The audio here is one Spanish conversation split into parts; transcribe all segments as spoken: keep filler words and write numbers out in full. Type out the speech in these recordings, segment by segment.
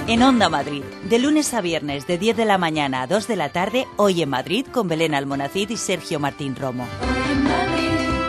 En Onda Madrid, de lunes a viernes de diez de la mañana a dos de la tarde, Hoy en Madrid con Belén Almonacid y Sergio Martín Romo. Hoy en Madrid.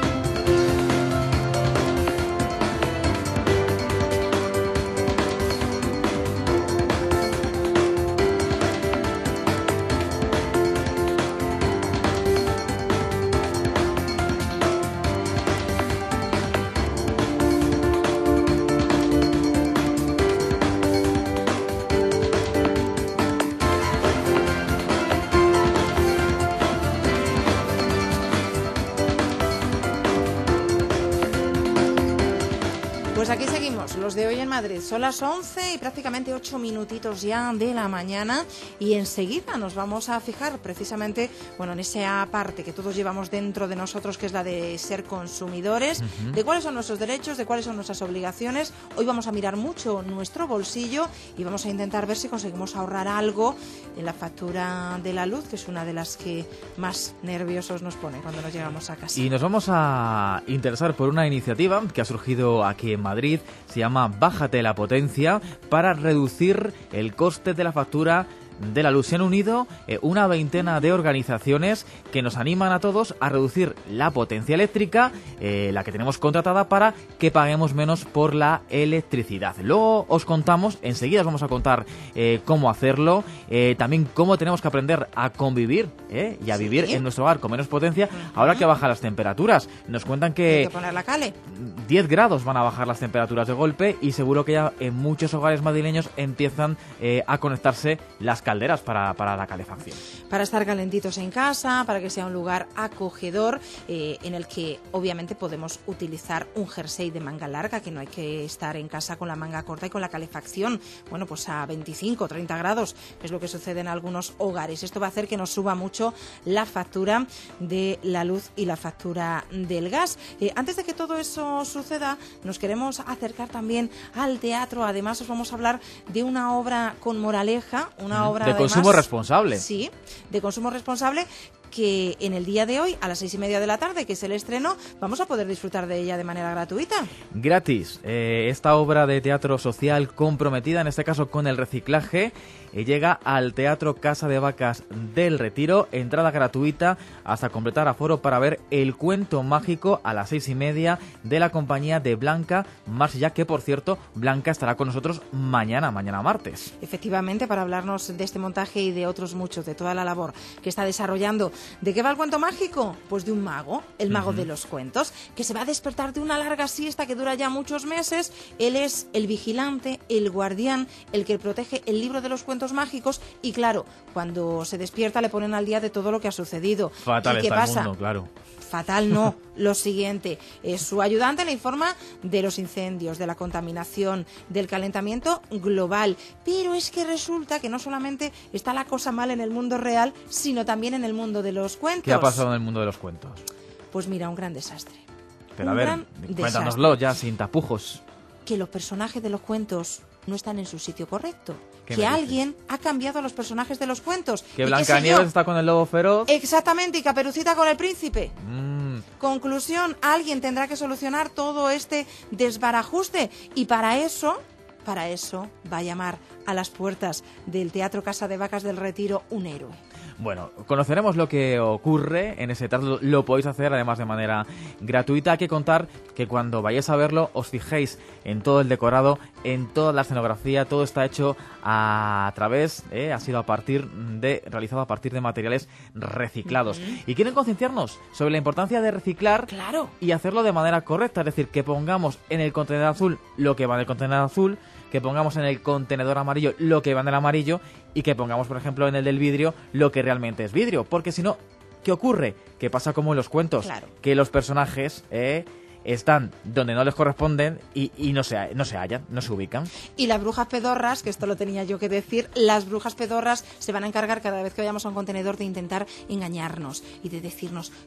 Pues aquí seguimos, los de Hoy en Madrid. Son las once y prácticamente ocho minutitos ya de la mañana y enseguida nos vamos a fijar precisamente, bueno, en esa parte que todos llevamos dentro de nosotros, que es la de ser consumidores, uh-huh. de cuáles son nuestros derechos, de cuáles son nuestras obligaciones. Hoy vamos a mirar mucho nuestro bolsillo y vamos a intentar ver si conseguimos ahorrar algo en la factura de la luz, que es una de las que más nerviosos nos pone cuando nos llegamos a casa. Y nos vamos a interesar por una iniciativa que ha surgido aquí en Madrid. Se llama Bájate la potencia, para reducir el coste de la factura de la luz. Se han unido eh, una veintena de organizaciones que nos animan a todos a reducir la potencia eléctrica, eh, la que tenemos contratada, para que paguemos menos por la electricidad. Luego os contamos, enseguida os vamos a contar eh, cómo hacerlo, eh, también cómo tenemos que aprender a convivir eh, y a ¿Sí? vivir en nuestro hogar con menos potencia, uh-huh. ahora que bajan las temperaturas. Nos cuentan que, Hay que poner la cale. diez grados van a bajar las temperaturas de golpe y seguro que ya en muchos hogares madrileños empiezan eh, a conectarse las calderas para, para la calefacción. Para estar calentitos en casa, para que sea un lugar acogedor eh, en el que obviamente podemos utilizar un jersey de manga larga, que no hay que estar en casa con la manga corta y con la calefacción, bueno, pues a veinticinco, treinta grados, que es lo que sucede en algunos hogares. Esto va a hacer que nos suba mucho la factura de la luz y la factura del gas. Eh, antes de que todo eso suceda, nos queremos acercar también al teatro. Además, os vamos a hablar de una obra con moraleja, una obra de además, consumo responsable. Sí, de consumo responsable, que en el día de hoy, a las seis y media de la tarde, que es el estreno, vamos a poder disfrutar de ella de manera gratuita. Gratis. Eh, esta obra de teatro social comprometida, en este caso con el reciclaje, eh, llega al Teatro Casa de Vacas del Retiro. Entrada gratuita hasta completar aforo para ver El Cuento Mágico a las seis y media, de la compañía de Blanca Marsilla, que por cierto, Blanca estará con nosotros mañana, mañana martes. Efectivamente, para hablarnos de este montaje y de otros muchos, de toda la labor que está desarrollando. ¿De qué va el cuento mágico? Pues de un mago, el mago uh-huh. de los cuentos, que se va a despertar de una larga siesta que dura ya muchos meses. Él es el vigilante, el guardián, el que protege el libro de los cuentos mágicos y, claro, cuando se despierta le ponen al día de todo lo que ha sucedido. Fatal ¿Y qué está pasa? el mundo, claro. Fatal no, lo siguiente, eh, su ayudante le informa de los incendios, de la contaminación, del calentamiento global, pero es que resulta que no solamente está la cosa mal en el mundo real, sino también en el mundo de los cuentos. ¿Qué ha pasado en el mundo de los cuentos? Pues mira, un gran desastre. Pero un a ver, cuéntanoslo ya sin tapujos. Que los personajes de los cuentos no están en su sitio correcto. Que alguien ha cambiado a los personajes de los cuentos. Que Blancanieves está con el lobo feroz. Exactamente, y Caperucita con el príncipe. Mm. Conclusión, alguien tendrá que solucionar todo este desbarajuste y para eso, para eso va a llamar a las puertas del Teatro Casa de Vacas del Retiro un héroe. Bueno, conoceremos lo que ocurre en ese teatro, lo podéis hacer además de manera gratuita. Hay que contar que cuando vayáis a verlo os fijéis en todo el decorado, en toda la escenografía, todo está hecho a, a través, eh, ha sido a partir de, realizado a partir de materiales reciclados. Uh-huh. Y quieren concienciarnos sobre la importancia de reciclar claro. y hacerlo de manera correcta, es decir, que pongamos en el contenedor azul lo que va en el contenedor azul, que pongamos en el contenedor amarillo lo que va en el amarillo y que pongamos, por ejemplo, en el del vidrio lo que realmente es vidrio. Porque si no, ¿qué ocurre? Que pasa como en los cuentos, claro. que los personajes eh, están donde no les corresponden y, y no, se, no se hallan, no se ubican. Y las brujas pedorras, que esto lo tenía yo que decir, las brujas pedorras se van a encargar cada vez que vayamos a un contenedor de intentar engañarnos y de decirnos, no,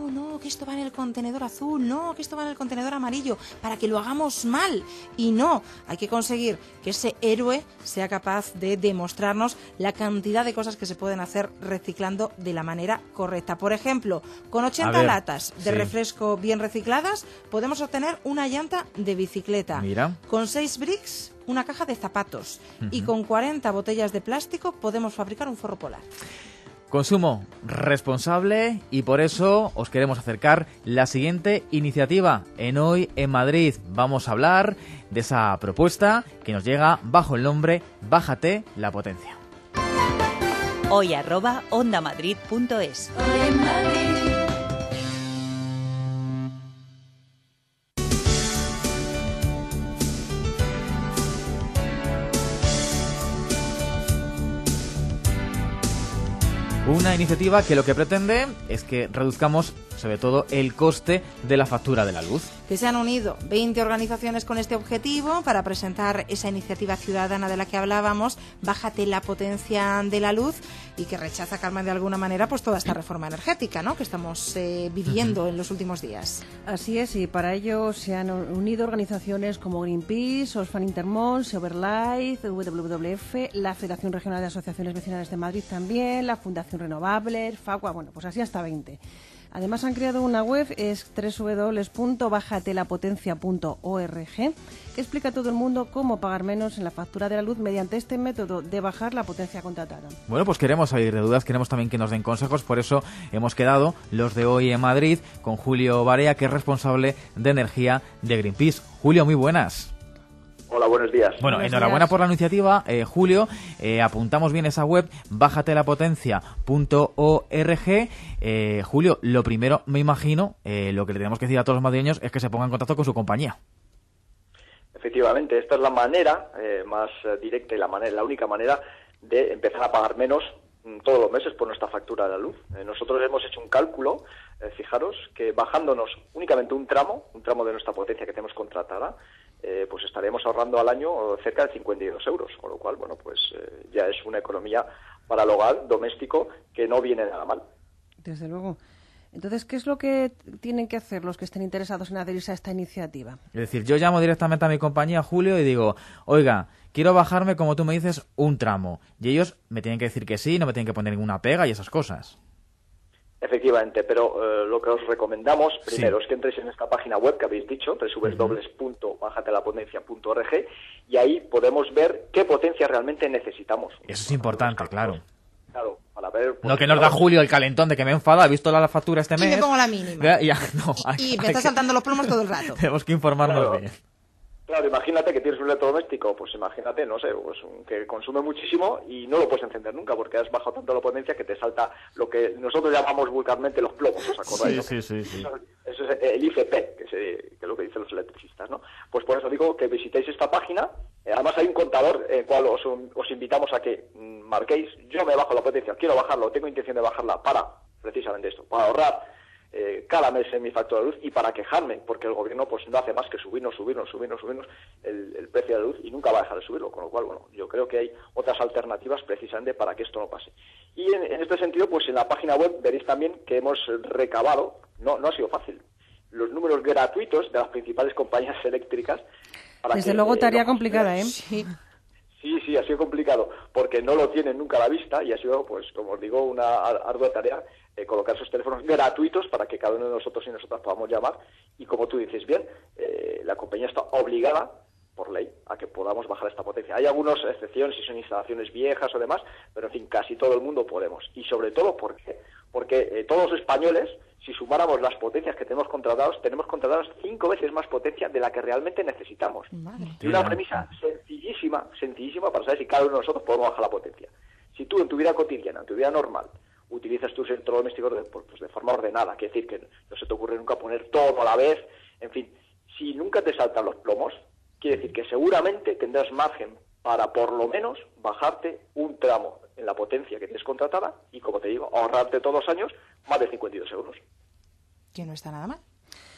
no, no, que esto va en el contenedor azul, no, que esto va en el contenedor amarillo, para que lo hagamos mal. Y no, hay que conseguir que ese héroe sea capaz de demostrarnos la cantidad de cosas que se pueden hacer reciclando de la manera correcta. Por ejemplo, con ochenta ver, latas de sí. refresco bien recicladas, podemos obtener una llanta de bicicleta. Mira. Con seis bricks, una caja de zapatos. Uh-huh. Y con cuarenta botellas de plástico podemos fabricar un forro polar. Consumo responsable, y por eso os queremos acercar la siguiente iniciativa. En Hoy en Madrid vamos a hablar de esa propuesta que nos llega bajo el nombre Bájate la potencia. Hoy arroba ondamadrid punto es. Una iniciativa que lo que pretende es que reduzcamos, sobre todo, el coste de la factura de la luz. Que se han unido veinte organizaciones con este objetivo para presentar esa iniciativa ciudadana de la que hablábamos, Bájate la potencia de la luz, y que rechaza, Carmen, de alguna manera, pues toda esta reforma energética, ¿no?, que estamos eh, viviendo uh-huh. en los últimos días. Así es, y para ello se han unido organizaciones como Greenpeace, Oxfam Intermón, Severlight, W W F, la Federación Regional de Asociaciones Vecinales de Madrid también, la Fundación Renovables, Facua, bueno, pues así hasta veinte. Además han creado una web, es doble u doble u doble u punto bájate la potencia punto org, que explica a todo el mundo cómo pagar menos en la factura de la luz mediante este método de bajar la potencia contratada. Bueno, pues queremos salir de dudas, queremos también que nos den consejos, por eso hemos quedado los de Hoy en Madrid con Julio Barea, que es responsable de energía de Greenpeace. Julio, muy buenas. Hola, buenos días. Bueno, buenos enhorabuena días. por la iniciativa, eh, Julio. Eh, apuntamos bien esa web, bájate la potencia punto org. Eh, Julio, lo primero, me imagino, eh, lo que le tenemos que decir a todos los madrileños es que se pongan en contacto con su compañía. Efectivamente, esta es la manera eh, más eh, directa y la, manera, la única manera de empezar a pagar menos mm, todos los meses por nuestra factura de la luz. Eh, nosotros hemos hecho un cálculo, eh, fijaros, que bajándonos únicamente un tramo, un tramo de nuestra potencia que tenemos contratada, Eh, pues estaremos ahorrando al año cerca de cincuenta y dos euros, con lo cual, bueno, pues eh, ya es una economía para el hogar doméstico que no viene nada mal. Desde luego. Entonces, ¿qué es lo que tienen que hacer los que estén interesados en adherirse a esta iniciativa? Es decir, yo llamo directamente a mi compañía, Julio, y digo, oiga, quiero bajarme, como tú me dices, un tramo. Y ellos me tienen que decir que sí, no me tienen que poner ninguna pega y esas cosas. Efectivamente, pero eh, lo que os recomendamos primero sí. es que entréis en esta página web que habéis dicho, doble u doble u doble u punto bájate la potencia punto org, y ahí podemos ver qué potencia realmente necesitamos. Eso es importante, claro. Claro, para ver... Pues, no que nos da Julio el calentón de que me enfada, he visto la factura este mes... Y me pongo la mínima. Ya, ya, no, hay, y me está saltando los plomos todo el rato. Tenemos que informarnos claro. bien. Claro, imagínate que tienes un electrodoméstico, pues imagínate, no sé, pues que consume muchísimo y no lo puedes encender nunca porque has bajado tanto la potencia que te salta lo que nosotros llamamos vulgarmente los plomos, ¿os acordáis? Sí, sí, sí, sí. Eso, eso es el I F P, que, se, que es lo que dicen los electricistas, ¿no? Pues por eso digo que visitéis esta página, eh, además hay un contador en el cual os, os invitamos a que mm, marquéis, yo me bajo la potencia, quiero bajarlo, tengo intención de bajarla para, precisamente esto, para ahorrar Eh, cada mes en mi factura de luz y para quejarme, porque el gobierno pues no hace más que subirnos, subirnos, subirnos, subirnos el, el precio de la luz y nunca va a dejar de subirlo, con lo cual, bueno, yo creo que hay otras alternativas precisamente para que esto no pase. Y en, en este sentido, pues en la página web veréis también que hemos recabado, no, no ha sido fácil, los números gratuitos de las principales compañías eléctricas. Para Desde que, luego eh, tarea no, complicada, ¿eh? Sí. Sí, sí, ha sido complicado, porque no lo tienen nunca a la vista y ha sido, pues, como os digo, una ardua tarea eh, colocar esos teléfonos gratuitos para que cada uno de nosotros y nosotras podamos llamar. Y como tú dices bien, eh, la compañía está obligada, por ley, a que podamos bajar esta potencia. Hay algunas excepciones si son instalaciones viejas o demás, pero en fin, casi todo el mundo podemos. Y sobre todo, ¿por qué? Porque eh, todos los españoles, si sumáramos las potencias que tenemos contratados, tenemos contratados cinco veces más potencia de la que realmente necesitamos. Madre. Y una premisa sencillísima, sencillísima para saber si cada uno de nosotros podemos bajar la potencia. Si tú en tu vida cotidiana, en tu vida normal, utilizas tus electrodomésticos de, pues, de forma ordenada, quiere decir que no se te ocurre nunca poner todo a la vez, en fin, si nunca te saltan los plomos, quiere decir que seguramente tendrás margen para por lo menos bajarte un tramo en la potencia que tienes contratada y, como te digo, ahorrarte todos los años más de cincuenta y dos euros. Que no está nada mal.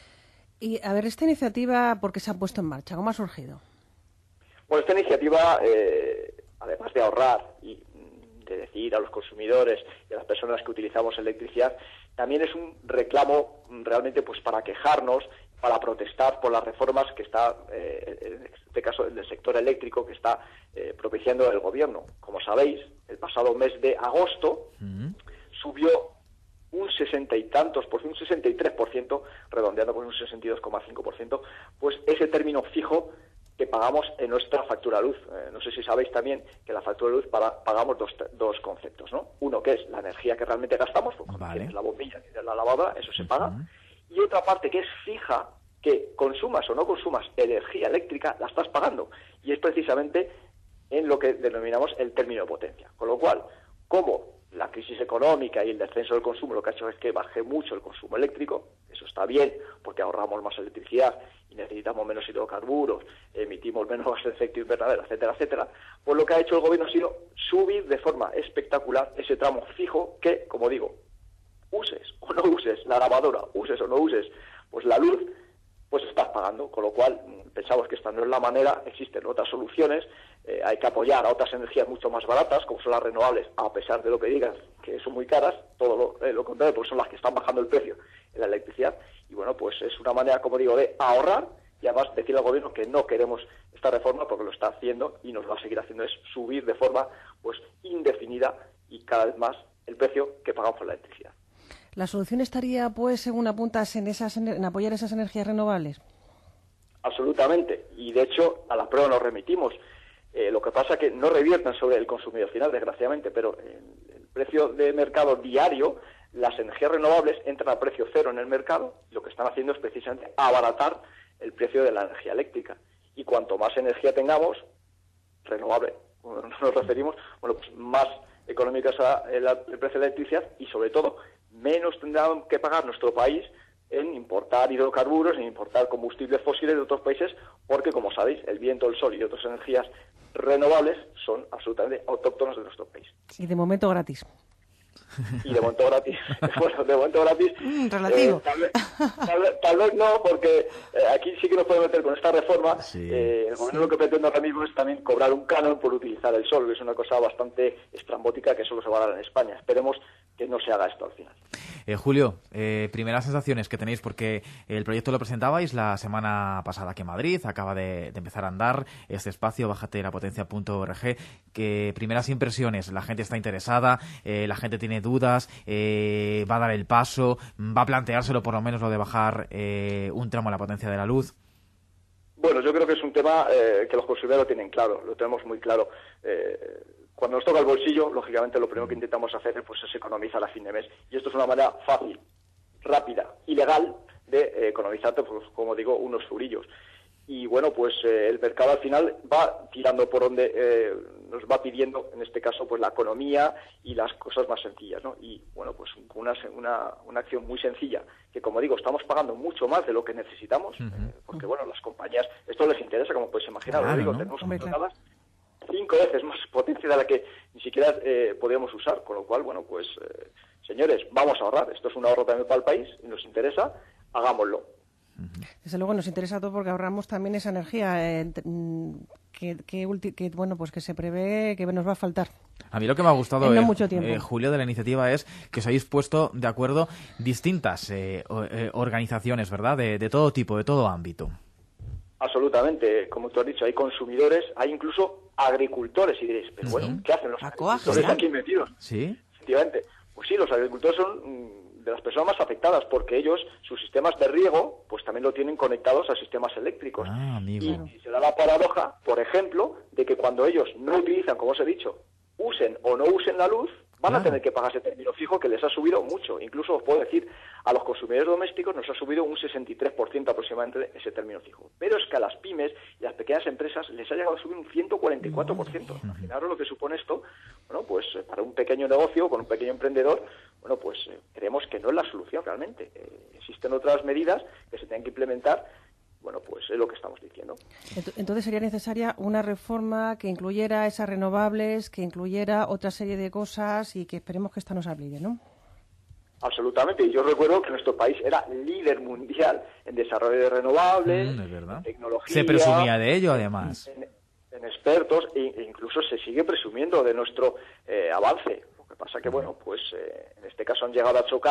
Y a ver, esta iniciativa, ¿por qué se ha puesto en marcha? ¿Cómo ha surgido? Bueno, esta iniciativa, eh, además de ahorrar y de decir a los consumidores y a las personas que utilizamos electricidad también es un reclamo realmente pues para quejarnos, para protestar por las reformas que está, eh, en este caso del sector eléctrico, que está eh, propiciando el gobierno. Como sabéis, el pasado mes de agosto uh-huh. subió un sesenta y tantos por ciento, un sesenta y tres por ciento, redondeando con un sesenta y dos coma cinco por ciento, pues ese término fijo que pagamos en nuestra factura de luz. Eh, no sé si sabéis también que la factura de luz para, pagamos dos, dos conceptos, ¿no? Uno que es la energía que realmente gastamos, pues cuando vale. tienes la bombilla, tienes la lavadora, eso se paga. Uh-huh. Y otra parte que es fija, que consumas o no consumas energía eléctrica, la estás pagando. Y es precisamente en lo que denominamos el término de potencia. Con lo cual, como la crisis económica y el descenso del consumo lo que ha hecho es que baje mucho el consumo eléctrico, eso está bien porque ahorramos más electricidad y necesitamos menos hidrocarburos, emitimos menos gases de efecto invernadero, etcétera, etcétera, pues lo que ha hecho el gobierno ha sido subir de forma espectacular ese tramo fijo que, como digo, uses o no uses la lavadora, uses o no uses pues la luz, pues estás pagando, con lo cual pensamos que esta no es la manera, existen otras soluciones, eh, hay que apoyar a otras energías mucho más baratas, como son las renovables, a pesar de lo que digan, que son muy caras, todo lo, eh, lo contrario, porque son las que están bajando el precio en la electricidad, y bueno, pues es una manera, como digo, de ahorrar, y además decirle al gobierno que no queremos esta reforma porque lo está haciendo, y nos va a seguir haciendo, es subir de forma pues indefinida y cada vez más el precio que pagamos por la electricidad. ¿La solución estaría, pues, según apuntas, en, esas, en apoyar esas energías renovables? Absolutamente. Y, de hecho, a la prueba nos remitimos. Eh, lo que pasa es que no revierten sobre el consumidor final, desgraciadamente, pero el, el precio de mercado diario, las energías renovables entran a precio cero en el mercado y lo que están haciendo es precisamente abaratar el precio de la energía eléctrica. Y cuanto más energía tengamos, renovable, nos referimos, bueno, pues más económica será el, el precio de la electricidad y, sobre todo, menos tendrá que pagar nuestro país en importar hidrocarburos, en importar combustibles fósiles de otros países, porque, como sabéis, el viento, el sol y otras energías renovables son absolutamente autóctonas de nuestro país. Y de momento gratis. Y de momento gratis. Bueno, de momento gratis. Mm, relativo. Eh, tal, vez, tal, vez, tal vez no, porque eh, aquí sí que nos podemos meter con esta reforma. Sí, eh, el gobierno sí. Lo que pretende ahora mismo es también cobrar un canon por utilizar el sol, que es una cosa bastante estrambótica que solo se va a dar en España. Esperemos que no se haga esto al final. Eh, Julio, eh, primeras sensaciones que tenéis, porque el proyecto lo presentabais la semana pasada aquí en Madrid, acaba de, de empezar a andar este espacio, bájate la potencia punto org, que primeras impresiones, la gente está interesada, eh, la gente tiene dudas, eh, va a dar el paso, va a planteárselo por lo menos lo de bajar eh, un tramo a la potencia de la luz. Bueno, yo creo que es un tema eh, que los consumidores lo tienen claro, lo tenemos muy claro. Eh, cuando nos toca el bolsillo, lógicamente lo primero que intentamos hacer pues, es economizar a fin de mes. Y esto es una manera fácil, rápida y legal de eh, economizarte, pues, como digo, unos eurillos. Y bueno, pues eh, el mercado al final va tirando por donde eh, nos va pidiendo, en este caso, pues la economía y las cosas más sencillas, ¿no? Y bueno, pues una, una, una acción muy sencilla, que como digo, estamos pagando mucho más de lo que necesitamos, uh-huh. eh, porque bueno, las compañías, esto les interesa, como podéis imaginar, claro, lo digo, ¿no? Tenemos contratadas cinco veces más potencia de la que ni siquiera eh, podíamos usar, con lo cual, bueno, pues, eh, señores, vamos a ahorrar, esto es un ahorro también para el país, y nos interesa, hagámoslo. Desde luego nos interesa todo porque ahorramos también esa energía eh, que, que, que, bueno, pues que se prevé que nos va a faltar. A mí lo que me ha gustado, no eh, mucho tiempo. Eh, Julio, de la iniciativa es que os habéis puesto de acuerdo distintas eh, eh, organizaciones, ¿verdad?, de, de todo tipo, de todo ámbito. Absolutamente, como tú has dicho, hay consumidores, hay incluso agricultores, y diréis, pero bueno, ¿sí? ¿Qué hacen los agricultores aquí metidos? Sí. Efectivamente, pues sí, los agricultores son de las personas más afectadas, porque ellos, sus sistemas de riego, pues también lo tienen conectados a sistemas eléctricos. Ah, amigo. Y, y se da la paradoja, por ejemplo, de que cuando ellos no utilizan, como os he dicho, usen o no usen la luz, van claro. a tener que pagar ese término fijo que les ha subido mucho. Incluso os puedo decir, a los consumidores domésticos nos ha subido un sesenta y tres por ciento aproximadamente ese término fijo. Pero es que a las pymes y a las pequeñas empresas les ha llegado a subir un ciento cuarenta y cuatro por ciento. Imaginaros lo que supone esto. Bueno, pues para un pequeño negocio, con un pequeño emprendedor, bueno, pues eh, creemos que no es la solución realmente. Eh, existen otras medidas que se tienen que implementar. Bueno, pues es lo que estamos diciendo. Entonces sería necesaria una reforma que incluyera esas renovables, que incluyera otra serie de cosas y que esperemos que esta nos aplique, ¿no? Absolutamente. Y yo recuerdo que nuestro país era líder mundial en desarrollo de renovables, mm, es verdad. En tecnología. Se presumía de ello, además. En, en expertos e, e incluso se sigue presumiendo de nuestro eh, avance. Lo que pasa que, bueno, pues eh, en este caso han llegado a chocar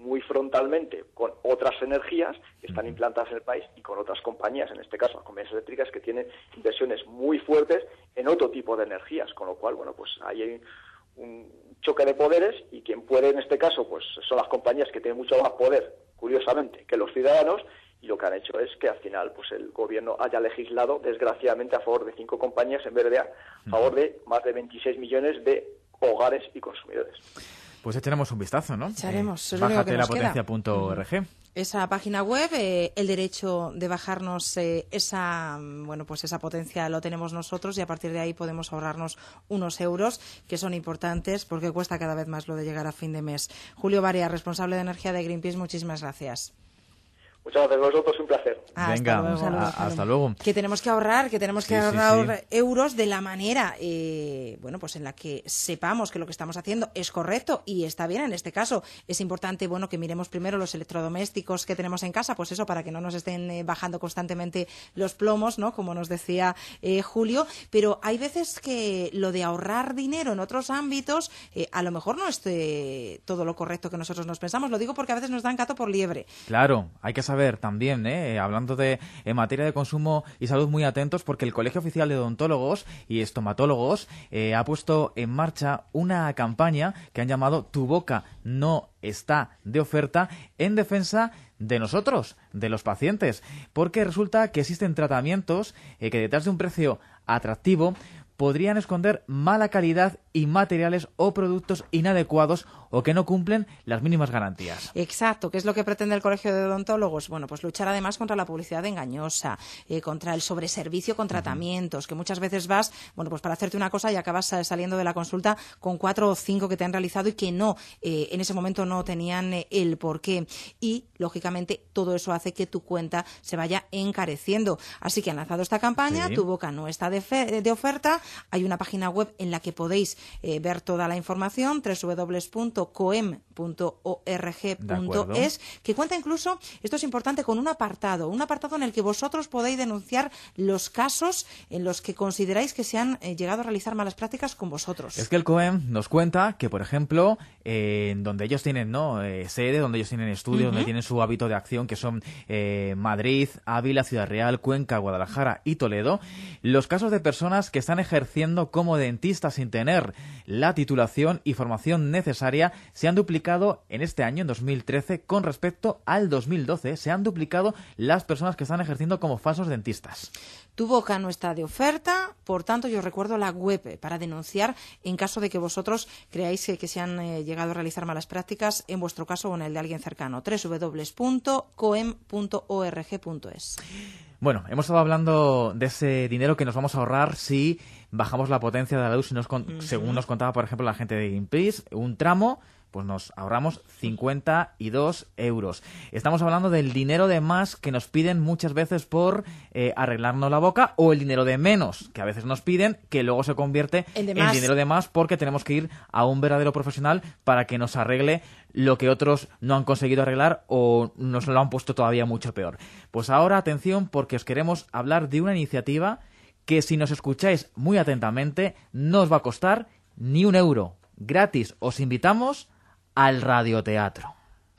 muy frontalmente con otras energías que están implantadas en el país y con otras compañías, en este caso las compañías eléctricas, que tienen inversiones muy fuertes en otro tipo de energías, con lo cual, bueno, pues ahí hay un choque de poderes y quien puede en este caso pues son las compañías que tienen mucho más poder, curiosamente, que los ciudadanos, y lo que han hecho es que al final pues el gobierno haya legislado desgraciadamente a favor de cinco compañías en vez de a favor de más de veintiséis millones de hogares y consumidores. Pues echaremos un vistazo, ¿no? Echaremos, eh, es lo único que nos queda. bájate la potencia punto org. Esa página web, eh, el derecho de bajarnos eh, esa, bueno, pues esa potencia lo tenemos nosotros, y a partir de ahí podemos ahorrarnos unos euros que son importantes porque cuesta cada vez más lo de llegar a fin de mes. Julio Barea, responsable de energía de Greenpeace, muchísimas gracias. Muchas gracias a vosotros, un placer. Hasta Venga, luego. a, hasta luego. Que tenemos que ahorrar, que tenemos que Sí, sí, ahorrar sí. euros de la manera, eh, bueno, pues en la que sepamos que lo que estamos haciendo es correcto y está bien. En este caso es importante, bueno, que miremos primero los electrodomésticos que tenemos en casa, pues eso, para que no nos estén eh, bajando constantemente los plomos, ¿no? Como nos decía eh, Julio. Pero hay veces que lo de ahorrar dinero en otros ámbitos, eh, a lo mejor no es eh, todo lo correcto que nosotros nos pensamos. Lo digo porque a veces nos dan gato por liebre. Claro, hay que saber también, ¿eh? hablando de en materia de consumo y salud, muy atentos, porque el Colegio Oficial de Odontólogos y Estomatólogos eh, ha puesto en marcha una campaña que han llamado Tu boca no está de oferta, en defensa de nosotros, de los pacientes, porque resulta que existen tratamientos eh, que detrás de un precio atractivo podrían esconder mala calidad y materiales o productos inadecuados o que no cumplen las mínimas garantías. Exacto. ¿Qué es lo que pretende el Colegio de Odontólogos? Bueno, pues luchar además contra la publicidad engañosa, eh, contra el sobreservicio con tratamientos, que muchas veces vas, bueno, pues para hacerte una cosa y acabas eh, saliendo de la consulta con cuatro o cinco que te han realizado y que no, eh, en ese momento no tenían eh, el porqué. Y, lógicamente, todo eso hace que tu cuenta se vaya encareciendo. Así que han lanzado esta campaña, Sí. Tu boca no está de, fe- de oferta. Hay una página web en la que podéis eh, ver toda la información, doble u doble u doble u punto coem punto org punto es, que cuenta incluso, esto es importante, con un apartado, un apartado en el que vosotros podéis denunciar los casos en los que consideráis que se han eh, llegado a realizar malas prácticas con vosotros. Es que el COEM nos cuenta que, por ejemplo, eh, donde ellos tienen no eh, sede, donde ellos tienen estudios, uh-huh. donde tienen su hábito de acción, que son eh, Madrid, Ávila, Ciudad Real, Cuenca, Guadalajara y Toledo, los casos de personas que están ejerciendo como dentistas sin tener la titulación y formación necesaria se han duplicado en este año, en dos mil trece, con respecto al dos mil doce. Se han duplicado las personas que están ejerciendo como falsos dentistas. Tu boca no está de oferta, por tanto yo recuerdo la web para denunciar en caso de que vosotros creáis que, que se han eh, llegado a realizar malas prácticas en vuestro caso o en el de alguien cercano. doble u doble u doble u punto coem punto org punto es. Bueno, hemos estado hablando de ese dinero que nos vamos a ahorrar si bajamos la potencia de la luz, si nos con- uh-huh. según nos contaba, por ejemplo, la gente de Greenpeace, un tramo, pues nos ahorramos cincuenta y dos euros. Estamos hablando del dinero de más que nos piden muchas veces por eh, arreglarnos la boca, o el dinero de menos que a veces nos piden, que luego se convierte en, en dinero de más porque tenemos que ir a un verdadero profesional para que nos arregle lo que otros no han conseguido arreglar o nos lo han puesto todavía mucho peor. Pues ahora atención, porque os queremos hablar de una iniciativa que, si nos escucháis muy atentamente, no os va a costar ni un euro. Gratis os invitamos al radioteatro.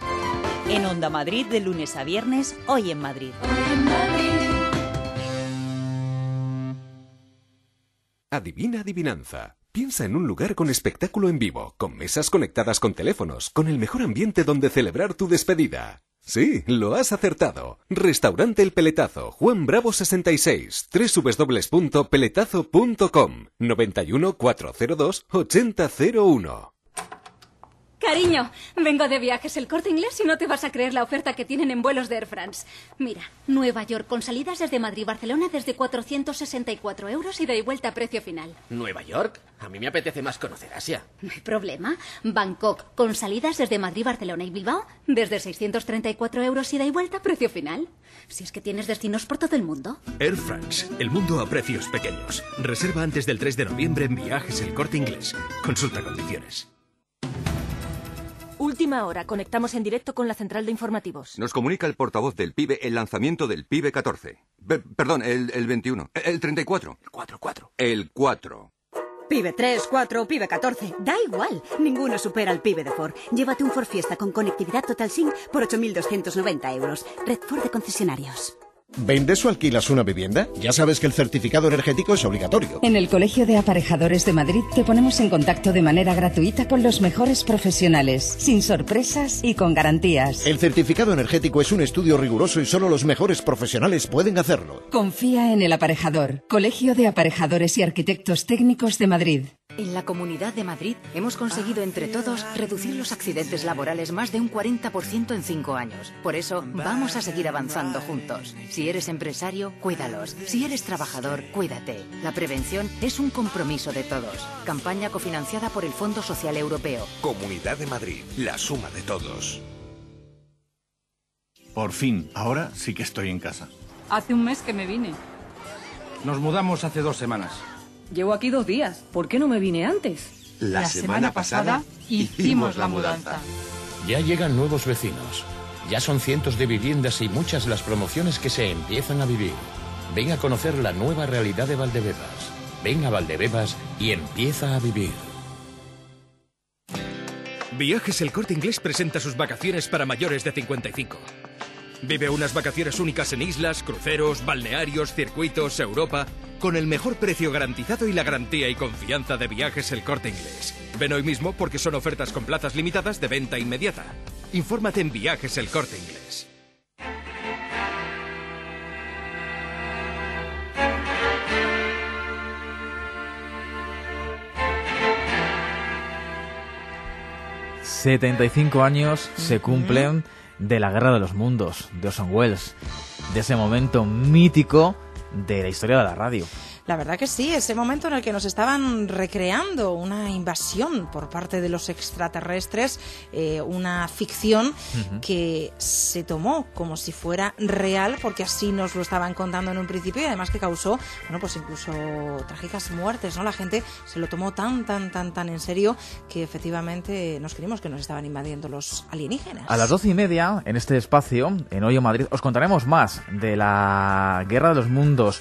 En Onda Madrid, de lunes a viernes, Hoy en Madrid. Adivina adivinanza. Piensa en un lugar con espectáculo en vivo, con mesas conectadas con teléfonos, con el mejor ambiente donde celebrar tu despedida. Sí, lo has acertado. Restaurante El Peletazo, Juan Bravo sesenta y seis, doble u doble u doble u punto peletazo punto com, noventa y uno, cuatrocientos dos, ochenta cero uno. Cariño, vengo de Viajes El Corte Inglés y no te vas a creer la oferta que tienen en vuelos de Air France. Mira, Nueva York con salidas desde Madrid y Barcelona desde cuatrocientos sesenta y cuatro euros ida y vuelta a precio final. ¿Nueva York? A mí me apetece más conocer Asia. No hay problema. Bangkok con salidas desde Madrid, Barcelona y Bilbao desde seiscientos treinta y cuatro euros ida y vuelta a precio final. Si es que tienes destinos por todo el mundo. Air France, el mundo a precios pequeños. Reserva antes del tres de noviembre en Viajes El Corte Inglés. Consulta condiciones. Última hora, conectamos en directo con la central de informativos. Nos comunica el portavoz del PIBE el lanzamiento del PIBE catorce. Be- perdón, el, el veintiuno. El treinta y cuatro. El cuatro cuatro. El cuatro. Pibe tres, cuatro, Pibe catorce, da igual, ninguno supera al Pibe de Ford. Llévate un Ford Fiesta con conectividad Total Sync por ocho mil doscientos noventa euros. Red Ford de concesionarios. ¿Vendes o alquilas una vivienda? Ya sabes que el certificado energético es obligatorio. En el Colegio de Aparejadores de Madrid te ponemos en contacto de manera gratuita con los mejores profesionales, sin sorpresas y con garantías. El certificado energético es un estudio riguroso y solo los mejores profesionales pueden hacerlo. Confía en el Aparejador, Colegio de Aparejadores y Arquitectos Técnicos de Madrid. En la Comunidad de Madrid hemos conseguido entre todos reducir los accidentes laborales más de un cuarenta por ciento en cinco años. Por eso vamos a seguir avanzando juntos. Si eres empresario, cuídalos. Si eres trabajador, cuídate. La prevención es un compromiso de todos. Campaña cofinanciada por el Fondo Social Europeo. Comunidad de Madrid, la suma de todos. Por fin, ahora sí que estoy en casa. Hace un mes que me vine. Nos mudamos hace dos semanas. Llevo aquí dos días. ¿Por qué no me vine antes? La, la semana, semana pasada hicimos la mudanza. Ya llegan nuevos vecinos. Ya son cientos de viviendas y muchas las promociones que se empiezan a vivir. Ven a conocer la nueva realidad de Valdebebas. Ven a Valdebebas y empieza a vivir. Viajes El Corte Inglés presenta sus vacaciones para mayores de cincuenta y cinco. Vive unas vacaciones únicas en islas, cruceros, balnearios, circuitos, Europa, con el mejor precio garantizado y la garantía y confianza de Viajes El Corte Inglés. Ven hoy mismo porque son ofertas con plazas limitadas de venta inmediata. Infórmate en Viajes El Corte Inglés. setenta y cinco años se cumplen de la Guerra de los Mundos, de Orson Welles, de ese momento mítico de la historia de la radio. La verdad que sí, ese momento en el que nos estaban recreando una invasión por parte de los extraterrestres, eh, una ficción uh-huh. que se tomó como si fuera real, porque así nos lo estaban contando en un principio, y además que causó, bueno, pues incluso trágicas muertes, ¿no? La gente se lo tomó tan, tan, tan, tan en serio que efectivamente nos creímos que nos estaban invadiendo los alienígenas. A las doce y media, en este espacio, en Hoy en Madrid, os contaremos más de la Guerra de los Mundos,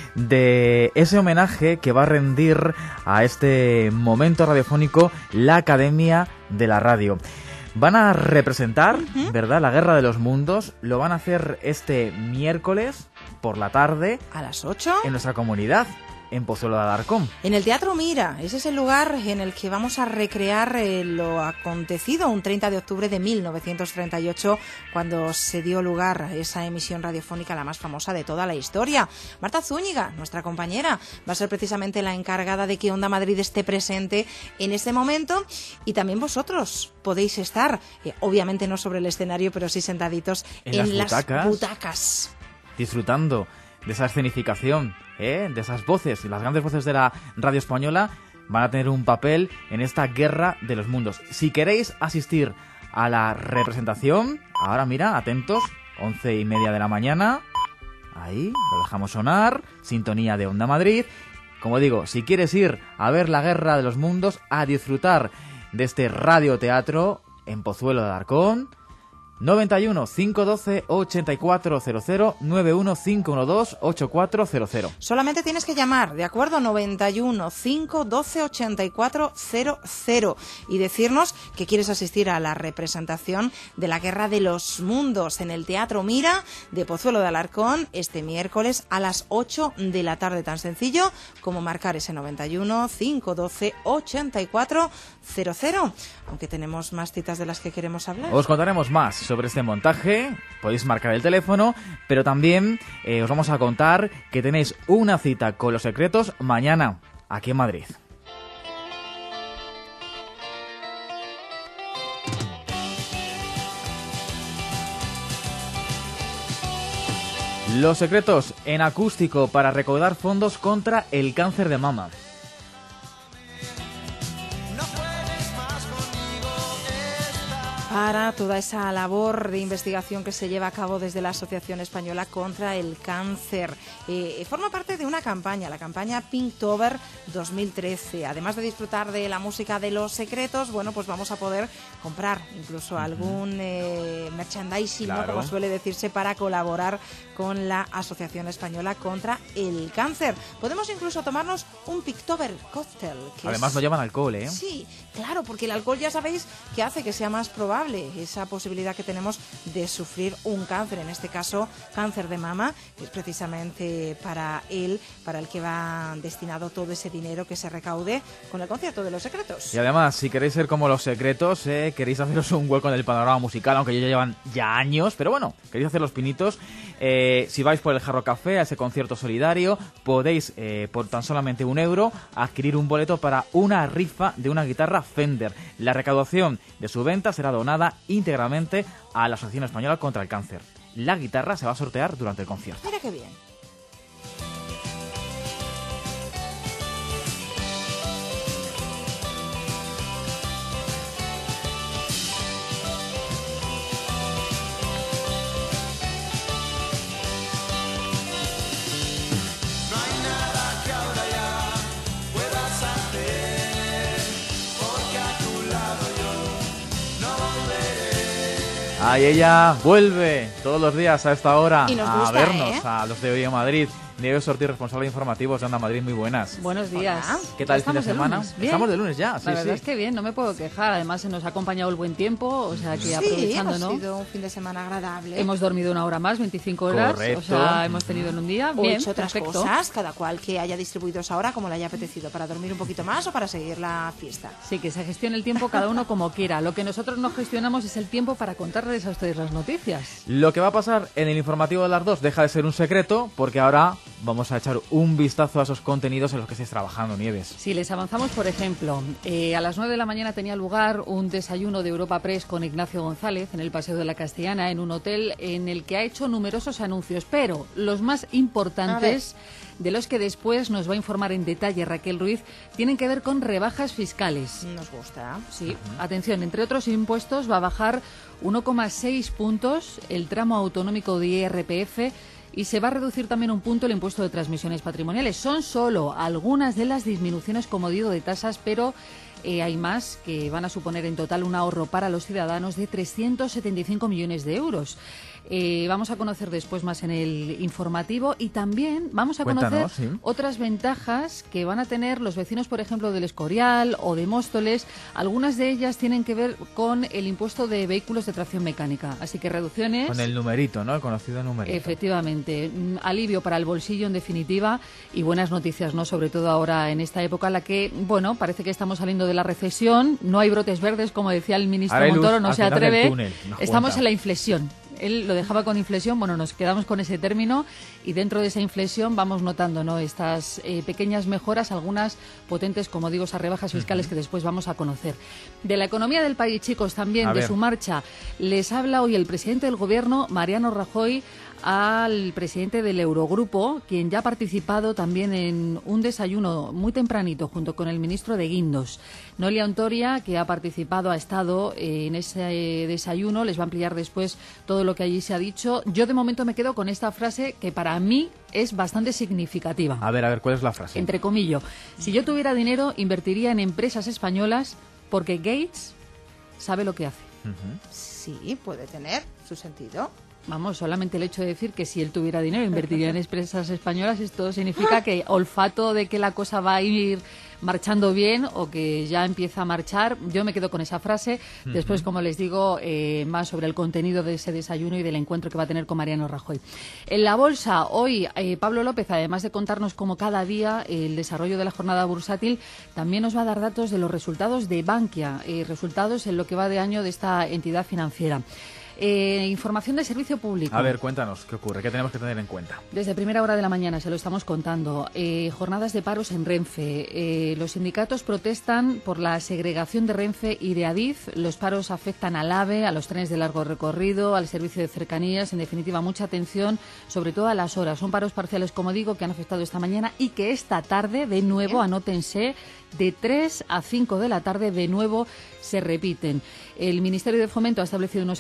de ese homenaje que va a rendir a este momento radiofónico la Academia de la Radio. Van a representar, uh-huh. ¿verdad?, la Guerra de los Mundos. Lo van a hacer este miércoles por la tarde. ¿A las ocho? En nuestra comunidad, en Pozuelo de Alarcón. En el Teatro Mira, ese es el lugar en el que vamos a recrear eh, lo acontecido un treinta de octubre de mil novecientos treinta y ocho, cuando se dio lugar a esa emisión radiofónica, la más famosa de toda la historia. Marta Zúñiga, nuestra compañera, va a ser precisamente la encargada de que Onda Madrid esté presente en este momento, y también vosotros podéis estar, eh, obviamente no sobre el escenario, pero sí sentaditos en, en las, las butacas, butacas, disfrutando de esa escenificación, ¿eh? de esas voces, las grandes voces de la radio española van a tener un papel en esta Guerra de los Mundos. Si queréis asistir a la representación, ahora mira, atentos, once y media de la mañana, ahí, lo dejamos sonar, sintonía de Onda Madrid. Como digo, si quieres ir a ver la Guerra de los Mundos, a disfrutar de este radioteatro en Pozuelo de Alarcón, noventa y uno, cinco doce, ochenta y cuatro cero cero, noventa y uno, cinco doce, ochenta y cuatro cero cero. Solamente tienes que llamar, ¿de acuerdo? noventa y uno, cinco doce, ochenta y cuatro cero cero y decirnos que quieres asistir a la representación de la Guerra de los Mundos en el Teatro Mira de Pozuelo de Alarcón este miércoles a las ocho de la tarde. Tan sencillo como marcar ese noventa y uno, cinco doce, ochenta y cuatro cero cero. Aunque tenemos más citas de las que queremos hablar. Os contaremos más sobre este montaje, podéis marcar el teléfono, pero también eh, os vamos a contar que tenéis una cita con Los Secretos mañana, aquí en Madrid. Los Secretos en acústico para recaudar fondos contra el cáncer de mama. Para toda esa labor de investigación que se lleva a cabo desde la Asociación Española contra el Cáncer. Eh, forma parte de una campaña, la campaña Pinktober dos mil trece. Además de disfrutar de la música de Los Secretos, bueno, pues vamos a poder comprar incluso algún eh, merchandising, claro, ¿no?, como suele decirse, para colaborar con la Asociación Española contra el Cáncer. Podemos incluso tomarnos un Pictober cóctel. Que Además es... no llevan alcohol, ¿eh? Sí, claro, porque el alcohol ya sabéis que hace que sea más probable esa posibilidad que tenemos de sufrir un cáncer, en este caso cáncer de mama, que es precisamente para él, para el que va destinado todo ese dinero que se recaude con el concierto de Los Secretos. Y además, si queréis ser como Los Secretos, eh, queréis haceros un hueco en el panorama musical, aunque ya llevan ya años, pero bueno, queréis hacer los pinitos, eh, si vais por el Jarro Café a ese concierto solidario, podéis, eh, por tan solamente un euro, adquirir un boleto para una rifa de una guitarra Fender. La recaudación de su venta será donada íntegramente a la Asociación Española contra el Cáncer. La guitarra se va a sortear durante el concierto. Mira qué bien. Ahí ella vuelve todos los días a esta hora Y nos a gusta, vernos, ¿eh? a los de Hoy en Madrid. Nieves Ortiz, responsable de informativos de Onda Madrid, muy buenas. Buenos días. Hola. ¿Qué tal el fin de semana? lunes. Bien. Estamos de lunes ya, sí, La verdad sí. es que bien, no me puedo quejar. Además, se nos ha acompañado el buen tiempo, o sea que Sí, aprovechando, ha ¿no? sido un fin de semana agradable. Hemos dormido una hora más, veinticinco horas. Correcto. O sea, hemos tenido en un día. O Bien, hecho otras perfecto. cosas, cada cual que haya distribuido esa hora como le haya apetecido, para dormir un poquito más o para seguir la fiesta. Sí, que se gestione el tiempo cada uno como quiera. Lo que nosotros no gestionamos es el tiempo para contarles a ustedes las noticias. Lo que va a pasar en el informativo de las dos deja de ser un secreto, porque ahora vamos a echar un vistazo a esos contenidos en los que estáis trabajando, Nieves. Si les avanzamos, por ejemplo, eh, a las nueve de la mañana tenía lugar un desayuno de Europa Press con Ignacio González en el Paseo de la Castellana, en un hotel en el que ha hecho numerosos anuncios, pero los más importantes, de los que después nos va a informar en detalle Raquel Ruiz, tienen que ver con rebajas fiscales. Nos gusta. Sí, uh-huh. Atención, entre otros impuestos va a bajar uno coma seis puntos el tramo autonómico de I R P F y se va a reducir también un punto el impuesto de transmisiones patrimoniales. Son solo algunas de las disminuciones, como digo, de tasas, pero eh, hay más que van a suponer en total un ahorro para los ciudadanos de trescientos setenta y cinco millones de euros. Eh, vamos a conocer después más en el informativo y también vamos a Cuéntanos, conocer sí. otras ventajas que van a tener los vecinos, por ejemplo, del Escorial o de Móstoles. Algunas de ellas tienen que ver con el impuesto de vehículos de tracción mecánica. Así que reducciones. Con el numerito, ¿no? El conocido numerito. Efectivamente. Mm, Alivio para el bolsillo, en definitiva, y buenas noticias, ¿no? Sobre todo ahora en esta época en la que, bueno, parece que estamos saliendo de la recesión. No hay brotes verdes, como decía el ministro Ahora hay luz Montoro, no al se final del atreve. túnel, nos Estamos cuenta. en la inflexión. Él lo dejaba con inflexión, bueno, nos quedamos con ese término y dentro de esa inflexión vamos notando, ¿no? Estas eh, pequeñas mejoras, algunas potentes, como digo, esas rebajas fiscales uh-huh. que después vamos a conocer. De la economía del país, chicos, también, A de ver. su marcha, les habla hoy el presidente del Gobierno, Mariano Rajoy, al presidente del Eurogrupo, quien ya ha participado también en un desayuno muy tempranito junto con el ministro de Guindos. Noelia Ontoria, que ha participado, ha estado eh, en ese eh, desayuno, les va a ampliar después todo lo que allí se ha dicho. Yo de momento me quedo con esta frase que para mí es bastante significativa. A ver, a ver, ¿cuál es la frase? Entre comillas, si yo tuviera dinero, invertiría en empresas españolas porque Gates sabe lo que hace. Uh-huh. Sí, puede tener su sentido. Vamos, solamente el hecho de decir que si él tuviera dinero invertiría en empresas españolas, esto significa que olfato de que la cosa va a ir marchando bien o que ya empieza a marchar. Yo me quedo con esa frase. Después, como les digo, eh, más sobre el contenido de ese desayuno y del encuentro que va a tener con Mariano Rajoy. En la bolsa, hoy, eh, Pablo López, además de contarnos como cada día el desarrollo de la jornada bursátil, también nos va a dar datos de los resultados de Bankia, eh, resultados en lo que va de año de esta entidad financiera. Eh, información de servicio público. A ver, cuéntanos, ¿qué ocurre? ¿Qué tenemos que tener en cuenta? Desde primera hora de la mañana se lo estamos contando. Eh, jornadas de paros en Renfe. Eh, los sindicatos protestan por la segregación de Renfe y de Adif. Los paros afectan al AVE, a los trenes de largo recorrido, al servicio de cercanías. En definitiva, mucha atención, sobre todo a las horas. Son paros parciales, como digo, que han afectado esta mañana y que esta tarde, de nuevo, anótense, de tres a cinco de la tarde, de nuevo se repiten. El Ministerio de Fomento ha establecido unos servicios mínimos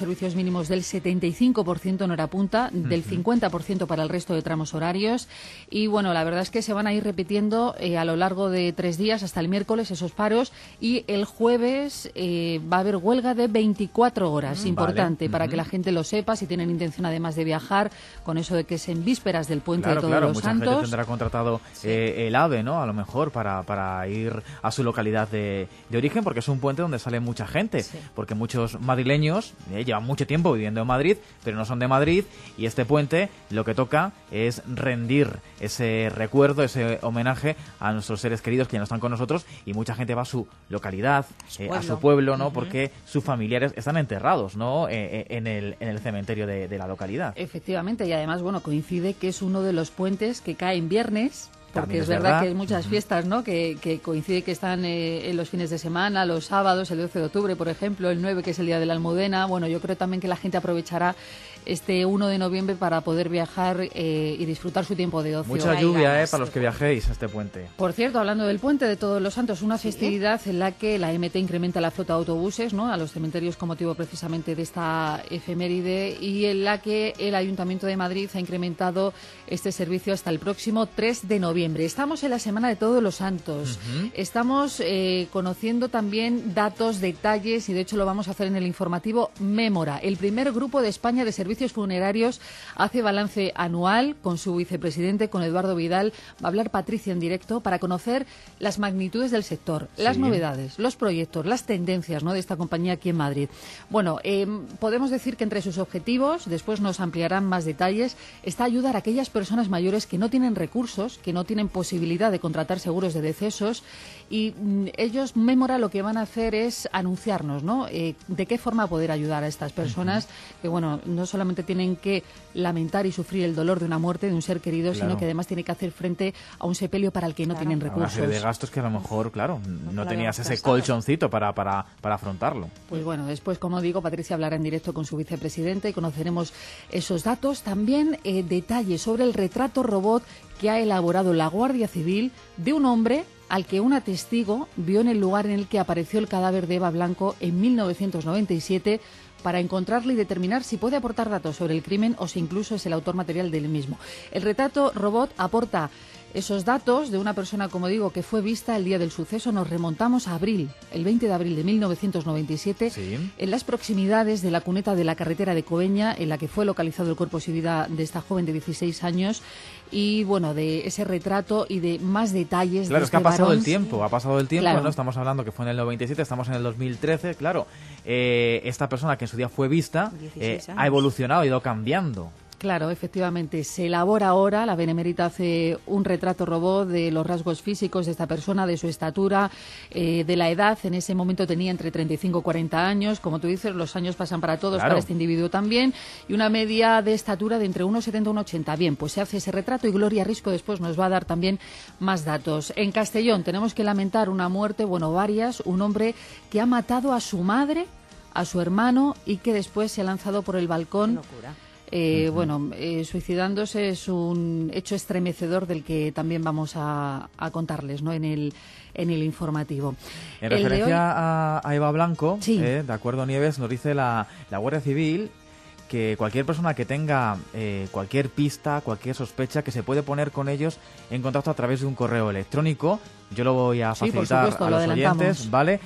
mínimos del setenta y cinco por ciento en hora punta, del uh-huh. cincuenta por ciento para el resto de tramos horarios. Y bueno, la verdad es que se van a ir repitiendo eh, a lo largo de tres días hasta el miércoles esos paros, y el jueves eh, va a haber huelga de veinticuatro horas. Mm, Importante vale. para uh-huh. que la gente lo sepa, si tienen intención además de viajar, con eso de que es en vísperas del Puente claro, de Todos claro. los Mucha Santos. Gente tendrá contratado sí. eh, el AVE, ¿no? A lo mejor para, para ir a su localidad de, de origen, porque es un puente donde sale mucha gente, sí. porque muchos madrileños eh, llevan mucho tiempo viviendo en Madrid, pero no son de Madrid, y este puente lo que toca es rendir ese recuerdo, ese homenaje a nuestros seres queridos que ya no están con nosotros, y mucha gente va a su localidad, eh, a su pueblo, ¿no? Uh-huh. Porque sus familiares están enterrados, ¿no? Eh, en el en el cementerio de, de la localidad. Efectivamente, y además, bueno, coincide que es uno de los puentes que cae en viernes. Porque es, es verdad, verdad que hay muchas fiestas, ¿no? Que, que coincide que están eh, en los fines de semana, los sábados, el doce de octubre, por ejemplo, el nueve, que es el Día de la Almudena. Bueno, yo creo también que la gente aprovechará este uno de noviembre para poder viajar eh, y disfrutar su tiempo de ocio. Mucha lluvia, eh, para los que viajéis a este puente. Por cierto, hablando del Puente de Todos los Santos, una festividad ¿Sí? en la que la M T incrementa la flota de autobuses, ¿no? A los cementerios con motivo precisamente de esta efeméride, y en la que el Ayuntamiento de Madrid ha incrementado este servicio hasta el próximo tres de noviembre. Estamos en la Semana de Todos los Santos. Uh-huh. Estamos eh, conociendo también datos, detalles, y de hecho lo vamos a hacer en el informativo Mémora. El primer grupo de España de servicios funerarios hace balance anual con su vicepresidente, con Eduardo Vidal. Va a hablar Patricia en directo para conocer las magnitudes del sector, sí. las novedades, los proyectos, las tendencias, ¿no? de esta compañía aquí en Madrid. Bueno, eh, podemos decir que entre sus objetivos, después nos ampliarán más detalles, está ayudar a aquellas personas mayores que no tienen recursos, que no tienen posibilidad de contratar seguros de decesos, y mm, ellos, Mémora, lo que van a hacer es anunciarnos, ¿no? Eh, de qué forma poder ayudar a estas personas uh-huh. que, bueno, no solamente tienen que lamentar y sufrir el dolor de una muerte de un ser querido, claro. sino que además tienen que hacer frente a un sepelio para el que no claro. tienen recursos. Una serie de gastos que a lo mejor, claro, no, no tenías ese colchoncito para, para, para afrontarlo. Pues bueno, después, como digo, Patricia hablará en directo con su vicepresidente y conoceremos esos datos. También eh, detalles sobre el retrato robot que ha elaborado la Guardia Civil de un hombre al que una testigo vio en el lugar en el que apareció el cadáver de Eva Blanco en mil novecientos noventa y siete, para encontrarle y determinar si puede aportar datos sobre el crimen o si incluso es el autor material del mismo. El retrato robot aporta esos datos de una persona, como digo, que fue vista el día del suceso. Nos remontamos a abril, el veinte de abril de mil novecientos noventa y siete, sí. en las proximidades de la cuneta de la carretera de Cobeña, en la que fue localizado el cuerpo sin vida de esta joven de dieciséis años. Y bueno, de ese retrato y de más detalles. Claro, de es que este ha pasado varón. el tiempo, ha pasado el tiempo, claro. ¿no? Estamos hablando que fue en el noventa y siete, estamos en el dos mil trece, claro. Eh, esta persona que en su día fue vista eh, ha evolucionado, ha ido cambiando. Claro, efectivamente. Se elabora ahora, la Benemérita hace un retrato robot de los rasgos físicos de esta persona, de su estatura, eh, de la edad. En ese momento tenía entre treinta y cinco y cuarenta años. Como tú dices, los años pasan para todos, claro. para este individuo también. Y una media de estatura de entre uno setenta y uno ochenta. Bien, pues se hace ese retrato y Gloria Risco después nos va a dar también más datos. En Castellón tenemos que lamentar una muerte, bueno, varias. Un hombre que ha matado a su madre, a su hermano, y que después se ha lanzado por el balcón. Qué locura. Eh, uh-huh. Bueno, eh, suicidándose es un hecho estremecedor del que también vamos a, a contarles, ¿no? En el en el informativo. En el referencia hoy... a, a Eva Blanco, sí. eh, de acuerdo, Nieves, nos dice la, la Guardia Civil que cualquier persona que tenga eh, cualquier pista, cualquier sospecha, que se puede poner con ellos en contacto a través de un correo electrónico. Yo lo voy a facilitar sí, por supuesto, a los oyentes, ¿vale?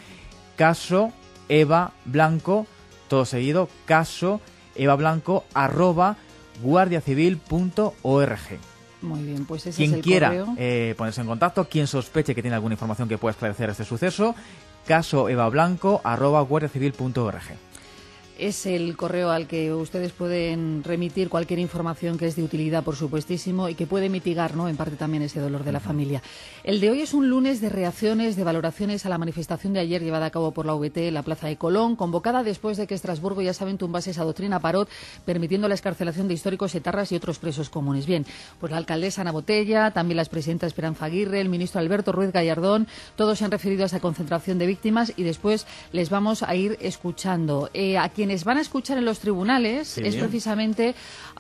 Caso Eva Blanco, todo seguido, caso Eva Blanco, arroba guardiacivil punto org. Muy bien, pues ese quien es el quiera correo. Eh, ponerse en contacto, quien sospeche que tiene alguna información que pueda esclarecer este suceso, caso Eva Blanco, arroba guardiacivil punto org. Es el correo al que ustedes pueden remitir cualquier información que es de utilidad, por supuestísimo, y que puede mitigar, ¿no?, en parte también ese dolor de la familia. El de hoy es un lunes de reacciones, de valoraciones a la manifestación de ayer llevada a cabo por la U V T en la Plaza de Colón, convocada después de que Estrasburgo, ya saben, tumbase esa doctrina Parot, permitiendo la excarcelación de históricos etarras y otros presos comunes. Bien, pues la alcaldesa Ana Botella, también la expresidenta Esperanza Aguirre, el ministro Alberto Ruiz Gallardón, todos se han referido a esa concentración de víctimas y después les vamos a ir escuchando. Eh, a quien quienes van a escuchar en los tribunales Sí. es precisamente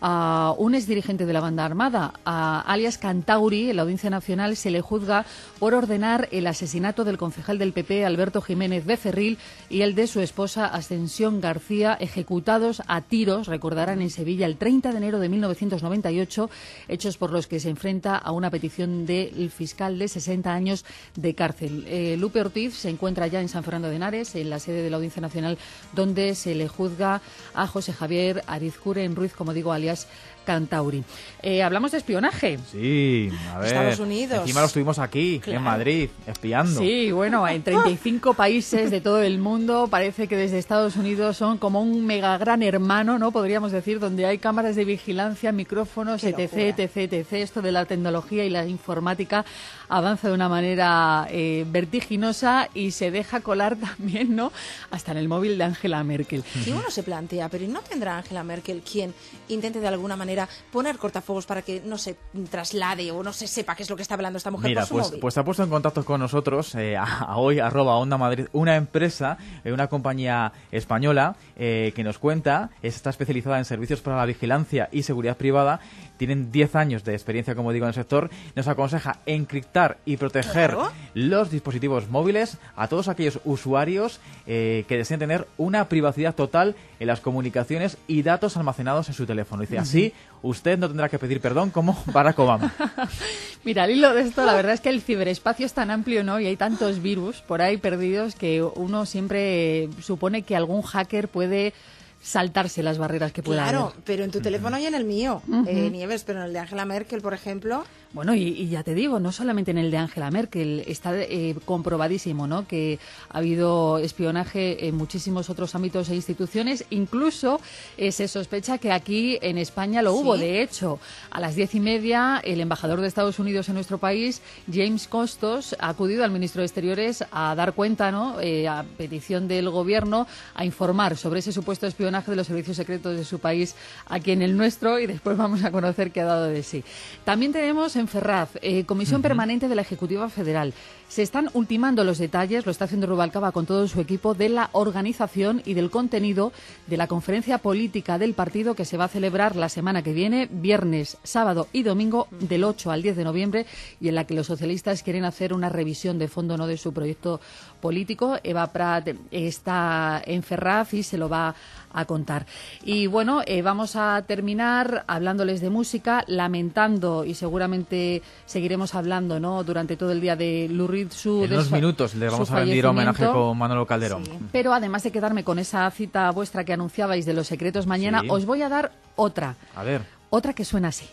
a un exdirigente de la banda armada, a alias Cantauri. En la Audiencia Nacional se le juzga por ordenar el asesinato del concejal del P P, Alberto Jiménez Becerril, y el de su esposa Ascensión García, ejecutados a tiros, recordarán, en Sevilla el treinta de enero de mil novecientos noventa y ocho, hechos por los que se enfrenta a una petición del fiscal de sesenta años de cárcel. Eh, Lupe Ortiz se encuentra ya en San Fernando de Henares, en la sede de la Audiencia Nacional, donde se le juzga a José Javier Arizcuren Ruiz, como digo, alias Cantauri. Eh, hablamos de espionaje. Sí, a ver. Estados Unidos. Encima lo estuvimos aquí, Claro. en Madrid, espiando. Sí, bueno, en treinta y cinco países de todo el mundo. Parece que desde Estados Unidos son como un mega gran hermano, ¿no? Podríamos decir, donde hay cámaras de vigilancia, micrófonos, Qué etc, locura. etc, etc. Esto de la tecnología y la informática avanza de una manera eh, vertiginosa y se deja colar también, ¿no? Hasta en el móvil de Angela Merkel. Y uno se plantea, pero ¿y no tendrá Angela Merkel quien intente de alguna manera poner cortafuegos para que no se traslade o no se sepa qué es lo que está hablando esta mujer Mira, por su pues, móvil? pues se ha puesto en contacto con nosotros eh, a, a hoy, arroba Onda Madrid, una empresa, eh, una compañía española eh, que nos cuenta, está especializada en servicios para la vigilancia y seguridad privada, tienen diez años de experiencia, como digo, en el sector, nos aconseja encriptar y proteger Claro. los dispositivos móviles a todos aquellos usuarios eh, que deseen tener una privacidad total en las comunicaciones y datos almacenados en su teléfono. Dice, así usted no tendrá que pedir perdón como Barack Obama. Mira, al hilo de esto, la verdad es que el ciberespacio es tan amplio, ¿no? Y hay tantos virus por ahí perdidos que uno siempre supone que algún hacker puede saltarse las barreras que pueda Claro, haber. pero en tu teléfono y en el mío, Ujú. eh, Nieves, pero en el de Angela Merkel, por ejemplo... Bueno, y, y ya te digo, no solamente en el de Angela Merkel, está eh, comprobadísimo, ¿no?, que ha habido espionaje en muchísimos otros ámbitos e instituciones. Incluso eh, se sospecha que aquí en España lo ¿Sí? hubo. De hecho, a las diez y media, el embajador de Estados Unidos en nuestro país, James Costos, ha acudido al ministro de Exteriores a dar cuenta, ¿no?, eh, a petición del gobierno, a informar sobre ese supuesto espionaje de los servicios secretos de su país aquí en el nuestro, y después vamos a conocer qué ha dado de sí. También tenemos en Ferraz, eh, Comisión Permanente de la Ejecutiva Federal. Se están ultimando los detalles, lo está haciendo Rubalcaba con todo su equipo, de la organización y del contenido de la conferencia política del partido que se va a celebrar la semana que viene, viernes, sábado y domingo, del ocho al diez de noviembre, y en la que los socialistas quieren hacer una revisión de fondo, ¿no?, de su proyecto político. Eva Prat está en Ferraz y se lo va a contar. Y bueno, eh, vamos a terminar hablándoles de música, lamentando, y seguramente seguiremos hablando, ¿no?, durante todo el día, de Lou Reed, su En unos desfa- minutos le vamos su a rendir homenaje fallecimiento. con Manolo Calderón. Pero además de quedarme con esa cita vuestra que anunciabais de Los Secretos mañana, Sí. os voy a dar otra, A ver. otra que suena así.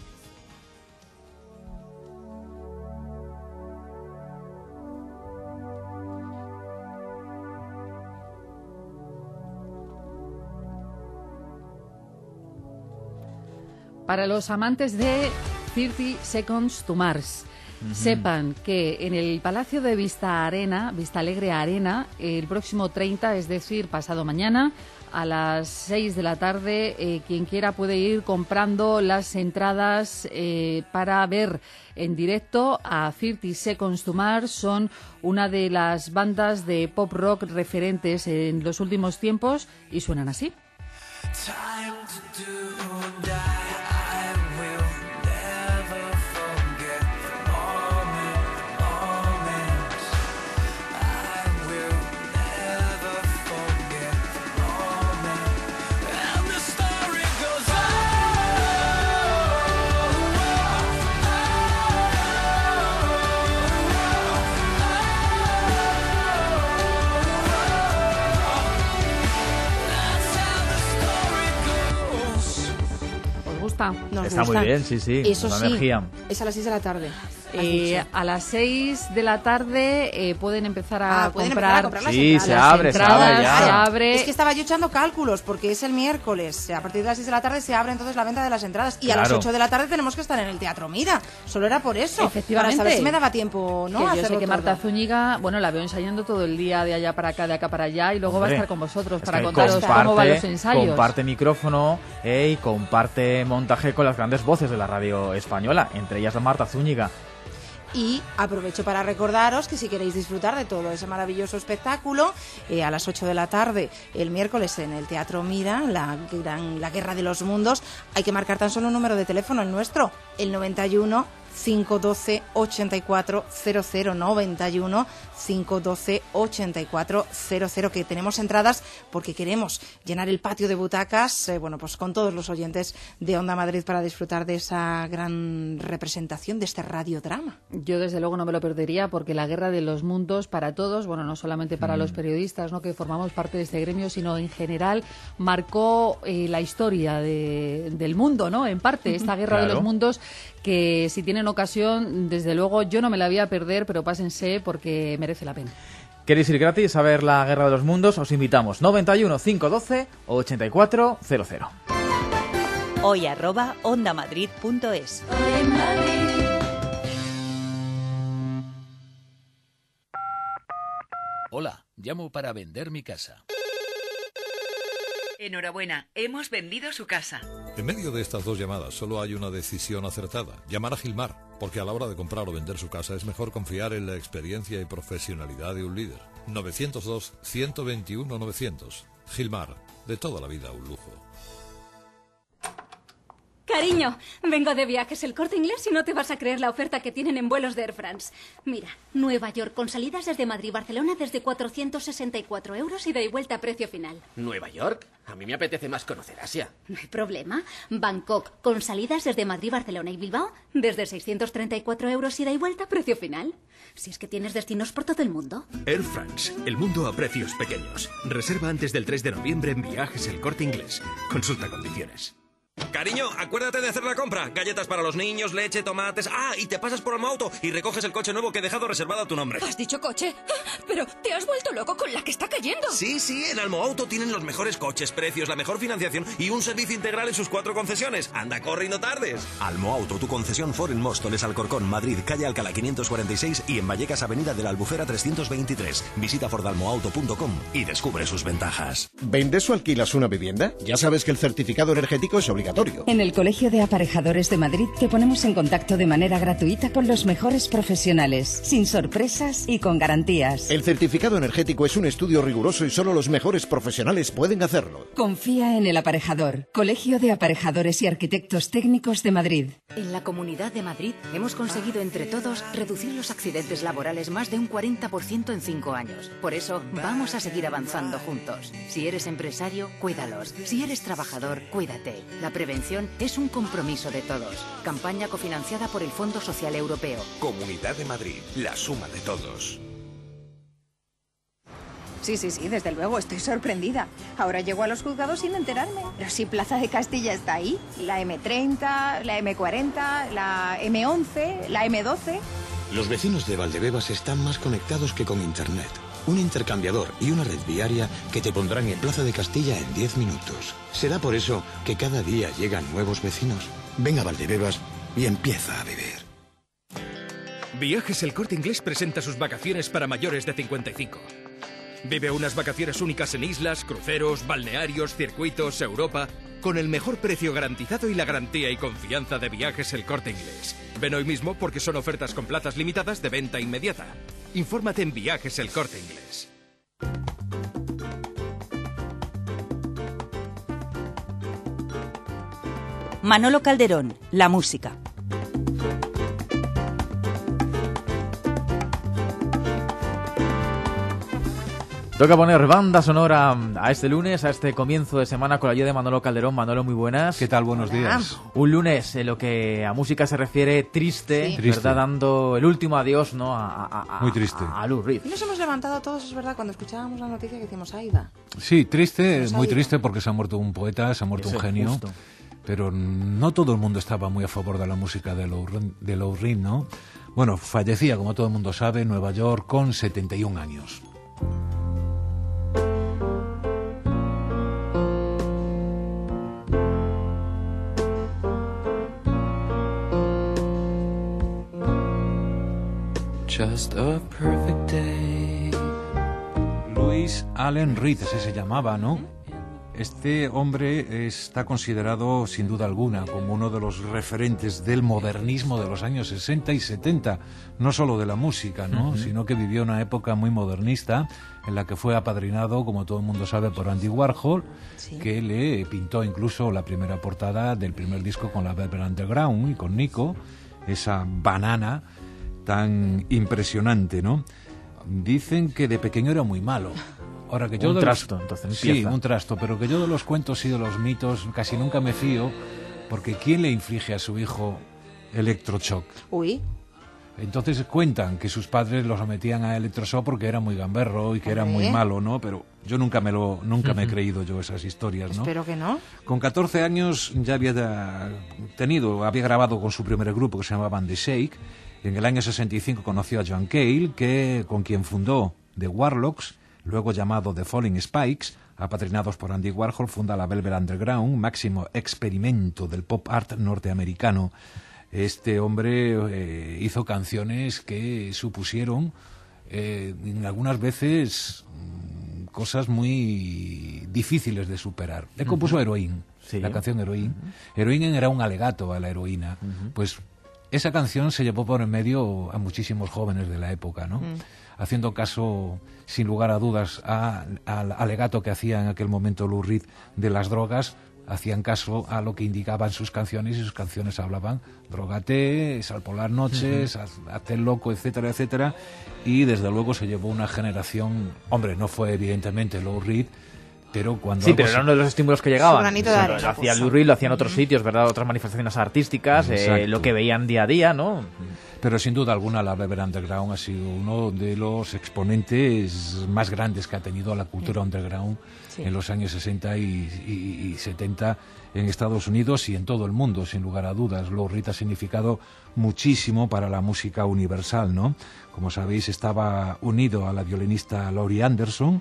Para los amantes de thirty Seconds to Mars, Ujú. sepan que en el Palacio de Vista Arena, Vista Alegre Arena, el próximo treinta, es decir, pasado mañana, a las seis de la tarde, eh, quien quiera puede ir comprando las entradas eh, para ver en directo a thirty Seconds to Mars. Son una de las bandas de pop rock referentes en los últimos tiempos y suenan así. Time to do or die. I will never forget the moment, moment. I will never forget the moment. And the story goes ¿Os gusta? Nos Está gusta. muy bien, sí, sí. Eso la sí, energía. es a las seis de la tarde. has Eh, dicho. a las seis de la tarde eh, pueden empezar a Ah, pueden comprar. empezar a comprar las Sí, entradas. se las abre, se entradas, abre ya. se abre. Es que estaba yo echando cálculos, porque es el miércoles. A partir de las seis de la tarde se abre entonces la venta de las entradas. Y a las Claro. ocho de la tarde tenemos que estar en el Teatro Mira. Solo era por eso. Efectivamente. Para saber si me daba tiempo, ¿no? Que a yo sé hacerlo que todo. Marta Zúñiga, bueno, la veo ensayando todo el día, de allá para acá, de acá para allá, y luego va a Hombre, estar con vosotros es para que contaros comparte, cómo van los ensayos. comparte micrófono eh, y comparte montaje con las grandes voces de la radio española, entre ellas Marta Zúñiga. Y aprovecho para recordaros que si queréis disfrutar de todo ese maravilloso espectáculo, eh, a las ocho de la tarde, el miércoles en el Teatro Mira, la, gran, la Guerra de los Mundos, hay que marcar tan solo un número de teléfono, el nuestro, el noventa y uno, cinco doce, ochenta y cuatro cero cero, noventa y uno, cinco doce, ochenta y cuatro cero cero, que tenemos entradas porque queremos llenar el patio de butacas, eh, bueno, pues con todos los oyentes de Onda Madrid para disfrutar de esa gran representación de este radiodrama. Yo desde luego no me lo perdería, porque la Guerra de los Mundos para todos, bueno, no solamente para mm. los periodistas, ¿no?, que formamos parte de este gremio, sino en general marcó eh, la historia de, del mundo, ¿no?, en parte, esta Guerra claro. de los Mundos, que si tienen ocasión, desde luego yo no me la voy a perder, pero pásense porque merece la pena. ¿Queréis ir gratis a ver la Guerra de los Mundos? Os invitamos. noventa y uno, cinco doce, ochenta y cuatro cero cero. Hoy arroba ondamadrid punto es. Hola, llamo para vender mi casa. Enhorabuena, hemos vendido su casa. En medio de estas dos llamadas solo hay una decisión acertada: llamar a Gilmar, porque a la hora de comprar o vender su casa es mejor confiar en la experiencia y profesionalidad de un líder. novecientos dos, ciento veintiuno, novecientos. Gilmar, de toda la vida un lujo. Cariño, vengo de Viajes El Corte Inglés y no te vas a creer la oferta que tienen en vuelos de Air France. Mira, Nueva York con salidas desde Madrid y Barcelona desde cuatrocientos sesenta y cuatro euros y ida y vuelta a precio final. ¿Nueva York? A mí me apetece más conocer Asia. No hay problema. Bangkok con salidas desde Madrid, Barcelona y Bilbao desde seiscientos treinta y cuatro euros ida y vuelta a precio final. Si es que tienes destinos por todo el mundo. Air France, el mundo a precios pequeños. Reserva antes del tres de noviembre en Viajes El Corte Inglés. Consulta condiciones. Cariño, acuérdate de hacer la compra. Galletas para los niños, leche, tomates... Ah, y te pasas por Almo Auto y recoges el coche nuevo que he dejado reservado a tu nombre. ¿Has dicho coche? Pero te has vuelto loco con la que está cayendo. Sí, sí, en Almo Auto tienen los mejores coches, precios, la mejor financiación y un servicio integral en sus cuatro concesiones. Anda, corre y no tardes. Almo Auto, tu concesión Ford en Móstoles, Alcorcón, Madrid, calle Alcalá quinientos cuarenta y seis y en Vallecas, avenida de la Albufera trescientos veintitrés. Visita ford almo auto punto com y descubre sus ventajas. ¿Vendes o alquilas una vivienda? Ya sabes que el certificado energético es obligatorio. En el Colegio de Aparejadores de Madrid te ponemos en contacto de manera gratuita con los mejores profesionales, sin sorpresas y con garantías. El certificado energético es un estudio riguroso y solo los mejores profesionales pueden hacerlo. Confía en el aparejador. Colegio de Aparejadores y Arquitectos Técnicos de Madrid. En la Comunidad de Madrid hemos conseguido entre todos reducir los accidentes laborales más de un cuarenta por ciento en cinco años. Por eso vamos a seguir avanzando juntos. Si eres empresario, cuídalos. Si eres trabajador, cuídate. La prevención es un compromiso de todos. Campaña cofinanciada por el Fondo Social Europeo. Comunidad de Madrid, la suma de todos. Sí, sí, sí, desde luego, estoy sorprendida. Ahora llego a los juzgados sin enterarme. Pero si Plaza de Castilla está ahí, la eme treinta, la eme cuarenta, la eme once, la eme doce... Los vecinos de Valdebebas están más conectados que con Internet. Un intercambiador y una red viaria que te pondrán en Plaza de Castilla en diez minutos. ¿Será por eso que cada día llegan nuevos vecinos? Ven a Valdebebas y empieza a vivir. Viajes El Corte Inglés presenta sus vacaciones para mayores de cincuenta y cinco. Vive unas vacaciones únicas en islas, cruceros, balnearios, circuitos, Europa, con el mejor precio garantizado y la garantía y confianza de Viajes El Corte Inglés. Ven hoy mismo porque son ofertas con plazas limitadas de venta inmediata. Infórmate en Viajes El Corte Inglés. Manolo Calderón, la música. Toca poner banda sonora a este lunes, a este comienzo de semana con la ayuda de Manolo Calderón. Manolo, muy buenas. ¿Qué tal? Buenos días. Un lunes en lo que a música se refiere triste, sí. Triste. ¿Verdad? Dando el último adiós, ¿no? A, a, a, muy triste. A, a Lou Reed. Y nos hemos levantado todos, es verdad, cuando escuchábamos la noticia que decimos, Aida. Sí, triste, muy triste porque se ha muerto un poeta, se ha muerto Eso un genio. Justo. Pero no todo el mundo estaba muy a favor de la música de Lou, de Lou Reed, ¿no? Bueno, fallecía, como todo el mundo sabe, en Nueva York con setenta y un años. Just a perfect day. Louis Allen Reed, ese se llamaba, ¿no? Este hombre está considerado, sin duda alguna, como uno de los referentes del modernismo de los años sesenta y setenta, no solo de la música, ¿no? Uh-huh. Sino que vivió una época muy modernista en la que fue apadrinado, como todo el mundo sabe, por Andy Warhol, sí. que le pintó incluso la primera portada del primer disco con la Velvet Underground y con Nico, esa banana tan impresionante, ¿no? Dicen que de pequeño era muy malo. Ahora que yo un de trasto, los... entonces empieza. Sí, un trasto, pero que yo de los cuentos y de los mitos casi nunca me fío, porque ¿quién le inflige a su hijo electroshock? Uy. Entonces cuentan que sus padres lo sometían a electroshock porque era muy gamberro y que era muy malo, ¿no? Pero yo nunca me lo nunca me he creído yo esas historias, ¿no? Espero que no. Con catorce años ya había tenido, había grabado con su primer grupo que se llamaba The Shake. En el año sesenta y cinco conoció a John Cale, que con quien fundó The Warlocks, luego llamado The Falling Spikes, apadrinados por Andy Warhol, funda la Velvet Underground, máximo experimento del pop art norteamericano. Este hombre eh, hizo canciones que supusieron eh, algunas veces mm, cosas muy difíciles de superar. Le compuso uh-huh. Heroin, sí. la canción Heroin. Uh-huh. Heroin era un alegato a la heroína. Uh-huh. Pues esa canción se llevó por en medio a muchísimos jóvenes de la época, ¿no? Uh-huh. Haciendo caso, sin lugar a dudas, a, al alegato que hacía en aquel momento Lou Reed de las drogas, hacían caso a lo que indicaban sus canciones, y sus canciones hablaban drogate, sal por las noches, uh-huh. hazte el loco, etcétera, etcétera, y desde luego se llevó una generación, hombre, no fue evidentemente Lou Reed, pero cuando... Sí, pero era uno de los estímulos que llegaban. Su granito de arena. Lo hacía Lou Reed, lo hacían otros sitios, ¿verdad? Otras manifestaciones artísticas, eh, lo que veían día a día, ¿no? Pero sin duda alguna la Velvet Underground ha sido uno de los exponentes más grandes que ha tenido la cultura underground sí. en los años sesenta y, y, y setenta en Estados Unidos y en todo el mundo, sin lugar a dudas. Lou Reed ha significado muchísimo para la música universal, ¿no? Como sabéis, estaba unido a la violinista Laurie Anderson,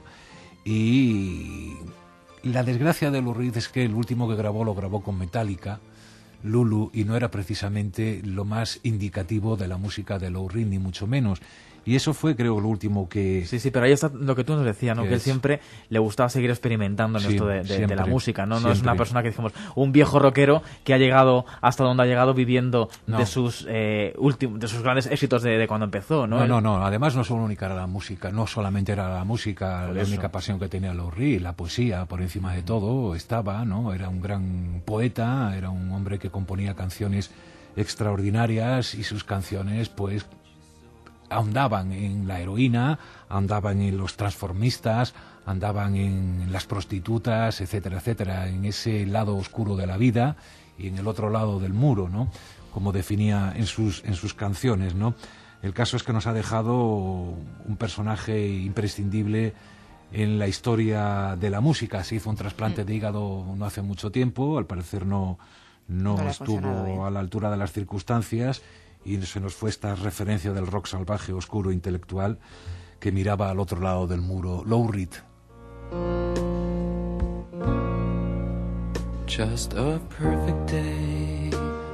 y la desgracia de Lou Reed es que el último que grabó lo grabó con Metallica, Lulu, y no era precisamente lo más indicativo de la música de Lou Reed, ni mucho menos. Y eso fue, creo, lo último que... Sí, sí, pero ahí está lo que tú nos decías, ¿no? Que, que él siempre le gustaba seguir experimentando en sí, esto de, de, siempre, de la música, ¿no? No siempre. Es una persona que, digamos, un viejo rockero que ha llegado hasta donde ha llegado viviendo no. de sus eh, últimos, de sus grandes éxitos de, de cuando empezó, ¿no? No, no, no. Además, no solo única era la música, no solamente era la música, por la eso. única pasión que tenía Lou Reed, la poesía, por encima de todo, estaba, ¿no? Era un gran poeta, era un hombre que componía canciones extraordinarias, y sus canciones, pues, ahondaban en la heroína, andaban en los transformistas, andaban en las prostitutas, etcétera, etcétera, en ese lado oscuro de la vida y en el otro lado del muro, ¿no? Como definía en sus en sus canciones, ¿no? El caso es que nos ha dejado un personaje imprescindible en la historia de la música. Se hizo un trasplante de hígado no hace mucho tiempo, al parecer no no, no estuvo a la altura de las circunstancias, y se nos fue esta referencia del rock salvaje, oscuro, intelectual, que miraba al otro lado del muro. Lou Reed. Just a perfect day.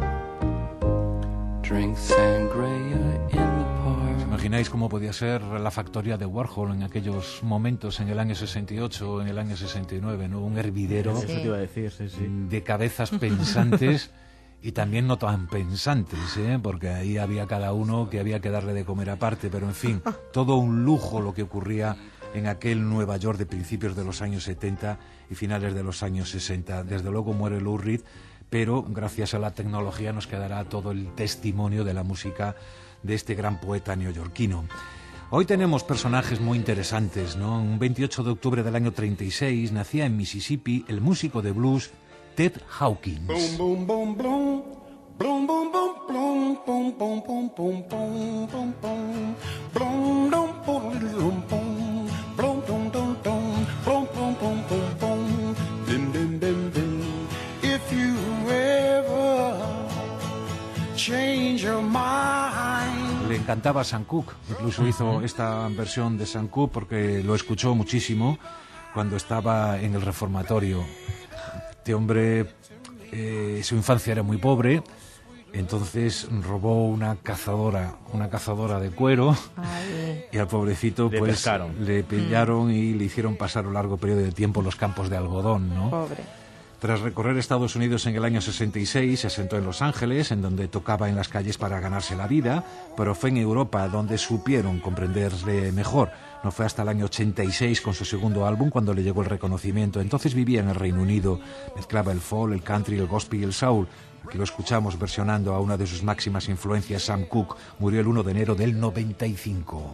Drink sangria in the park. ¿Os imagináis cómo podía ser la factoría de Warhol en aquellos momentos, en el año sesenta y ocho, en el año sesenta y nueve, ¿no? Un hervidero sí. Eso te iba a decir, sí, sí. de cabezas pensantes y también no tan pensantes, ¿eh? Porque ahí había cada uno que había que darle de comer aparte, pero en fin, todo un lujo lo que ocurría en aquel Nueva York de principios de los años setenta y finales de los años sesenta. Desde luego muere Lou Reed, pero gracias a la tecnología nos quedará todo el testimonio de la música de este gran poeta neoyorquino. Hoy tenemos personajes muy interesantes, ¿no? Un veintiocho de octubre del año treinta y seis nacía en Mississippi el músico de blues Ted Hawkins. Boom, boom, boom, boom. Boom, boom, boom, boom, boom, boom, boom, boom, boom, boom, boom. Boom, boom, boom, boom, boom, boom, boom, boom, boom, boom, boom, boom, boom. Bim, bim, bim, bim. If you ever change your mind. Le encantaba Sam Cooke, incluso hizo esta versión de Sam Cooke porque lo escuchó muchísimo cuando estaba en el reformatorio. Este hombre, eh, su infancia era muy pobre, entonces robó una cazadora, una cazadora de cuero. Ay. Y al pobrecito, le pues, pescaron. le pillaron mm. y le hicieron pasar un largo periodo de tiempo en los campos de algodón, ¿no? Pobre. Tras recorrer Estados Unidos en el año sesenta y seis, se asentó en Los Ángeles, en donde tocaba en las calles para ganarse la vida, pero fue en Europa donde supieron comprenderle mejor. No fue hasta el año ochenta y seis, con su segundo álbum, cuando le llegó el reconocimiento. Entonces vivía en el Reino Unido, mezclaba el folk, el country, el gospel y el soul. Aquí lo escuchamos versionando a una de sus máximas influencias, Sam Cooke. Murió el uno de enero del noventa y cinco.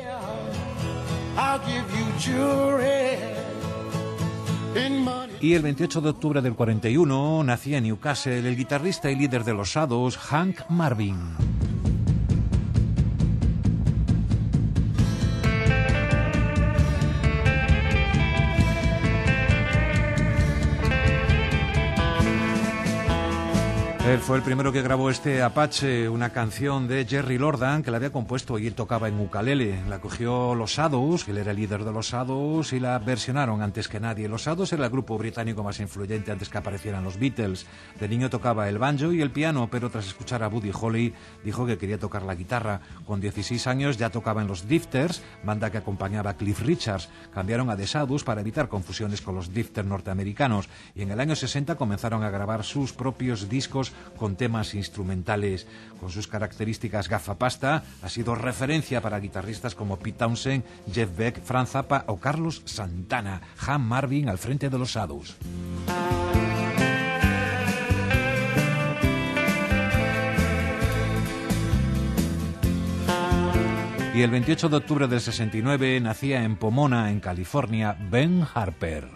Y el veintiocho de octubre del cuarenta y uno nacía en Newcastle el guitarrista y líder de los Shadows, Hank Marvin. Él fue el primero que grabó este Apache, una canción de Jerry Lordan que la había compuesto y él tocaba en ukulele. La cogió los Shadows, que él era el líder de los Shadows, y la versionaron antes que nadie. Los Shadows era el grupo británico más influyente antes que aparecieran los Beatles. De niño tocaba el banjo y el piano, pero tras escuchar a Buddy Holly dijo que quería tocar la guitarra. Con dieciséis años ya tocaba en los Drifters, banda que acompañaba a Cliff Richards. Cambiaron a The Shadows para evitar confusiones con los Drifters norteamericanos y en el año sesenta comenzaron a grabar sus propios discos con temas instrumentales. Con sus características gafapasta, ha sido referencia para guitarristas como Pete Townshend, Jeff Beck, Frank Zappa o Carlos Santana. Hank Marvin al frente de los Shadows. Y el veintiocho de octubre del sesenta y nueve nacía en Pomona, en California, Ben Harper.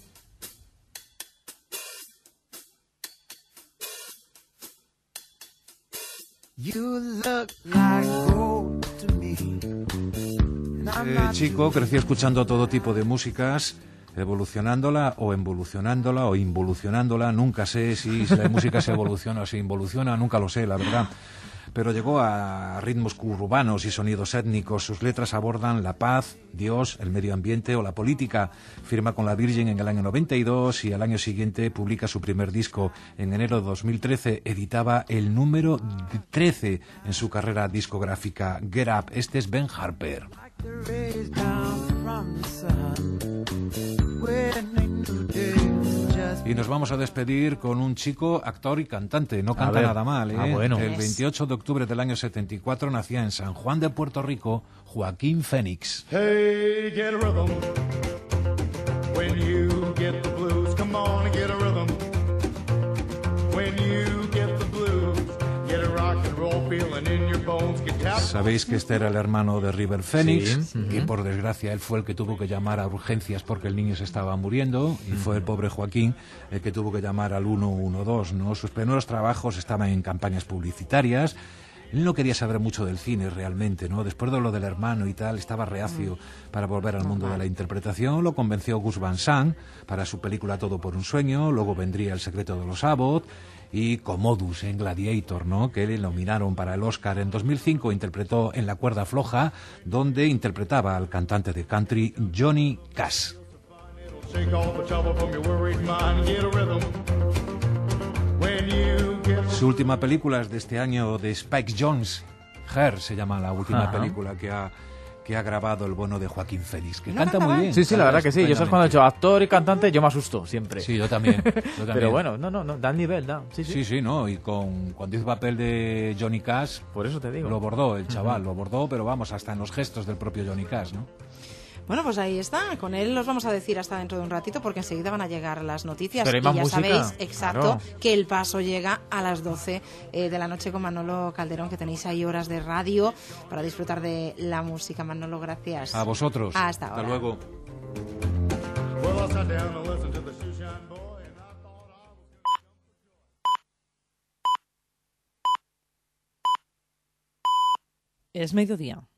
Este chico creció escuchando todo tipo de músicas, evolucionándola o involucionándola o involucionándola. Nunca sé si la música se evoluciona o se involuciona, nunca lo sé, la verdad. Pero llegó a ritmos urbanos y sonidos étnicos. Sus letras abordan la paz, Dios, el medio ambiente o la política. Firma con la Virgin en el año noventa y dos y al año siguiente publica su primer disco. En enero de dos mil trece editaba el número trece en su carrera discográfica, Get Up. Este es Ben Harper. Y nos vamos a despedir con un chico, actor y cantante. No canta nada mal, ¿eh? Ah, bueno. El veintiocho de octubre del año setenta y cuatro nacía en San Juan de Puerto Rico Joaquín Phoenix. Hey, get a rhythm. When you get the blues, come on and get a rhythm. When you get the blues, get a rock and roll feeling in your bones. Sabéis que este era el hermano de River Phoenix, sí. que por desgracia él fue el que tuvo que llamar a urgencias porque el niño se estaba muriendo, y fue el pobre Joaquín el que tuvo que llamar al uno uno dos, ¿no? Sus primeros trabajos estaban en campañas publicitarias. Él no quería saber mucho del cine realmente, ¿no? Después de lo del hermano y tal, estaba reacio para volver al mundo de la interpretación. Lo convenció Gus Van Sant para su película Todo por un sueño. Luego vendría El secreto de los Abbott y Commodus en Gladiator, ¿no? Que le nominaron para el Oscar. En dos mil cinco interpretó En la cuerda floja, donde interpretaba al cantante de country Johnny Cash. Su última película es de este año, de Spike Jonze. Her se llama la última Ajá. película que ha, que ha grabado el bueno de Joaquín Phoenix, que canta muy bien. Sí, sí, la verdad que sí. Yo sabes cuando he hecho actor y cantante, yo me asusto siempre. Sí, yo también. Yo también. Pero bueno, no, no, no, da el nivel, da. Sí, sí. Sí, sí, no, y con cuando hizo papel de Johnny Cash, por eso te digo. Lo bordó el chaval, uh-huh. lo bordó, pero vamos, hasta en los gestos del propio Johnny Cash, ¿no? Bueno, pues ahí está. Con él los vamos a decir hasta dentro de un ratito porque enseguida van a llegar las noticias. Pero hay y más ya música. sabéis, exacto, Claro. que el paso llega a las doce eh, de la noche con Manolo Calderón, que tenéis ahí horas de radio para disfrutar de la música. Manolo, gracias. A vosotros. Hasta Hasta ahora. luego. Es mediodía.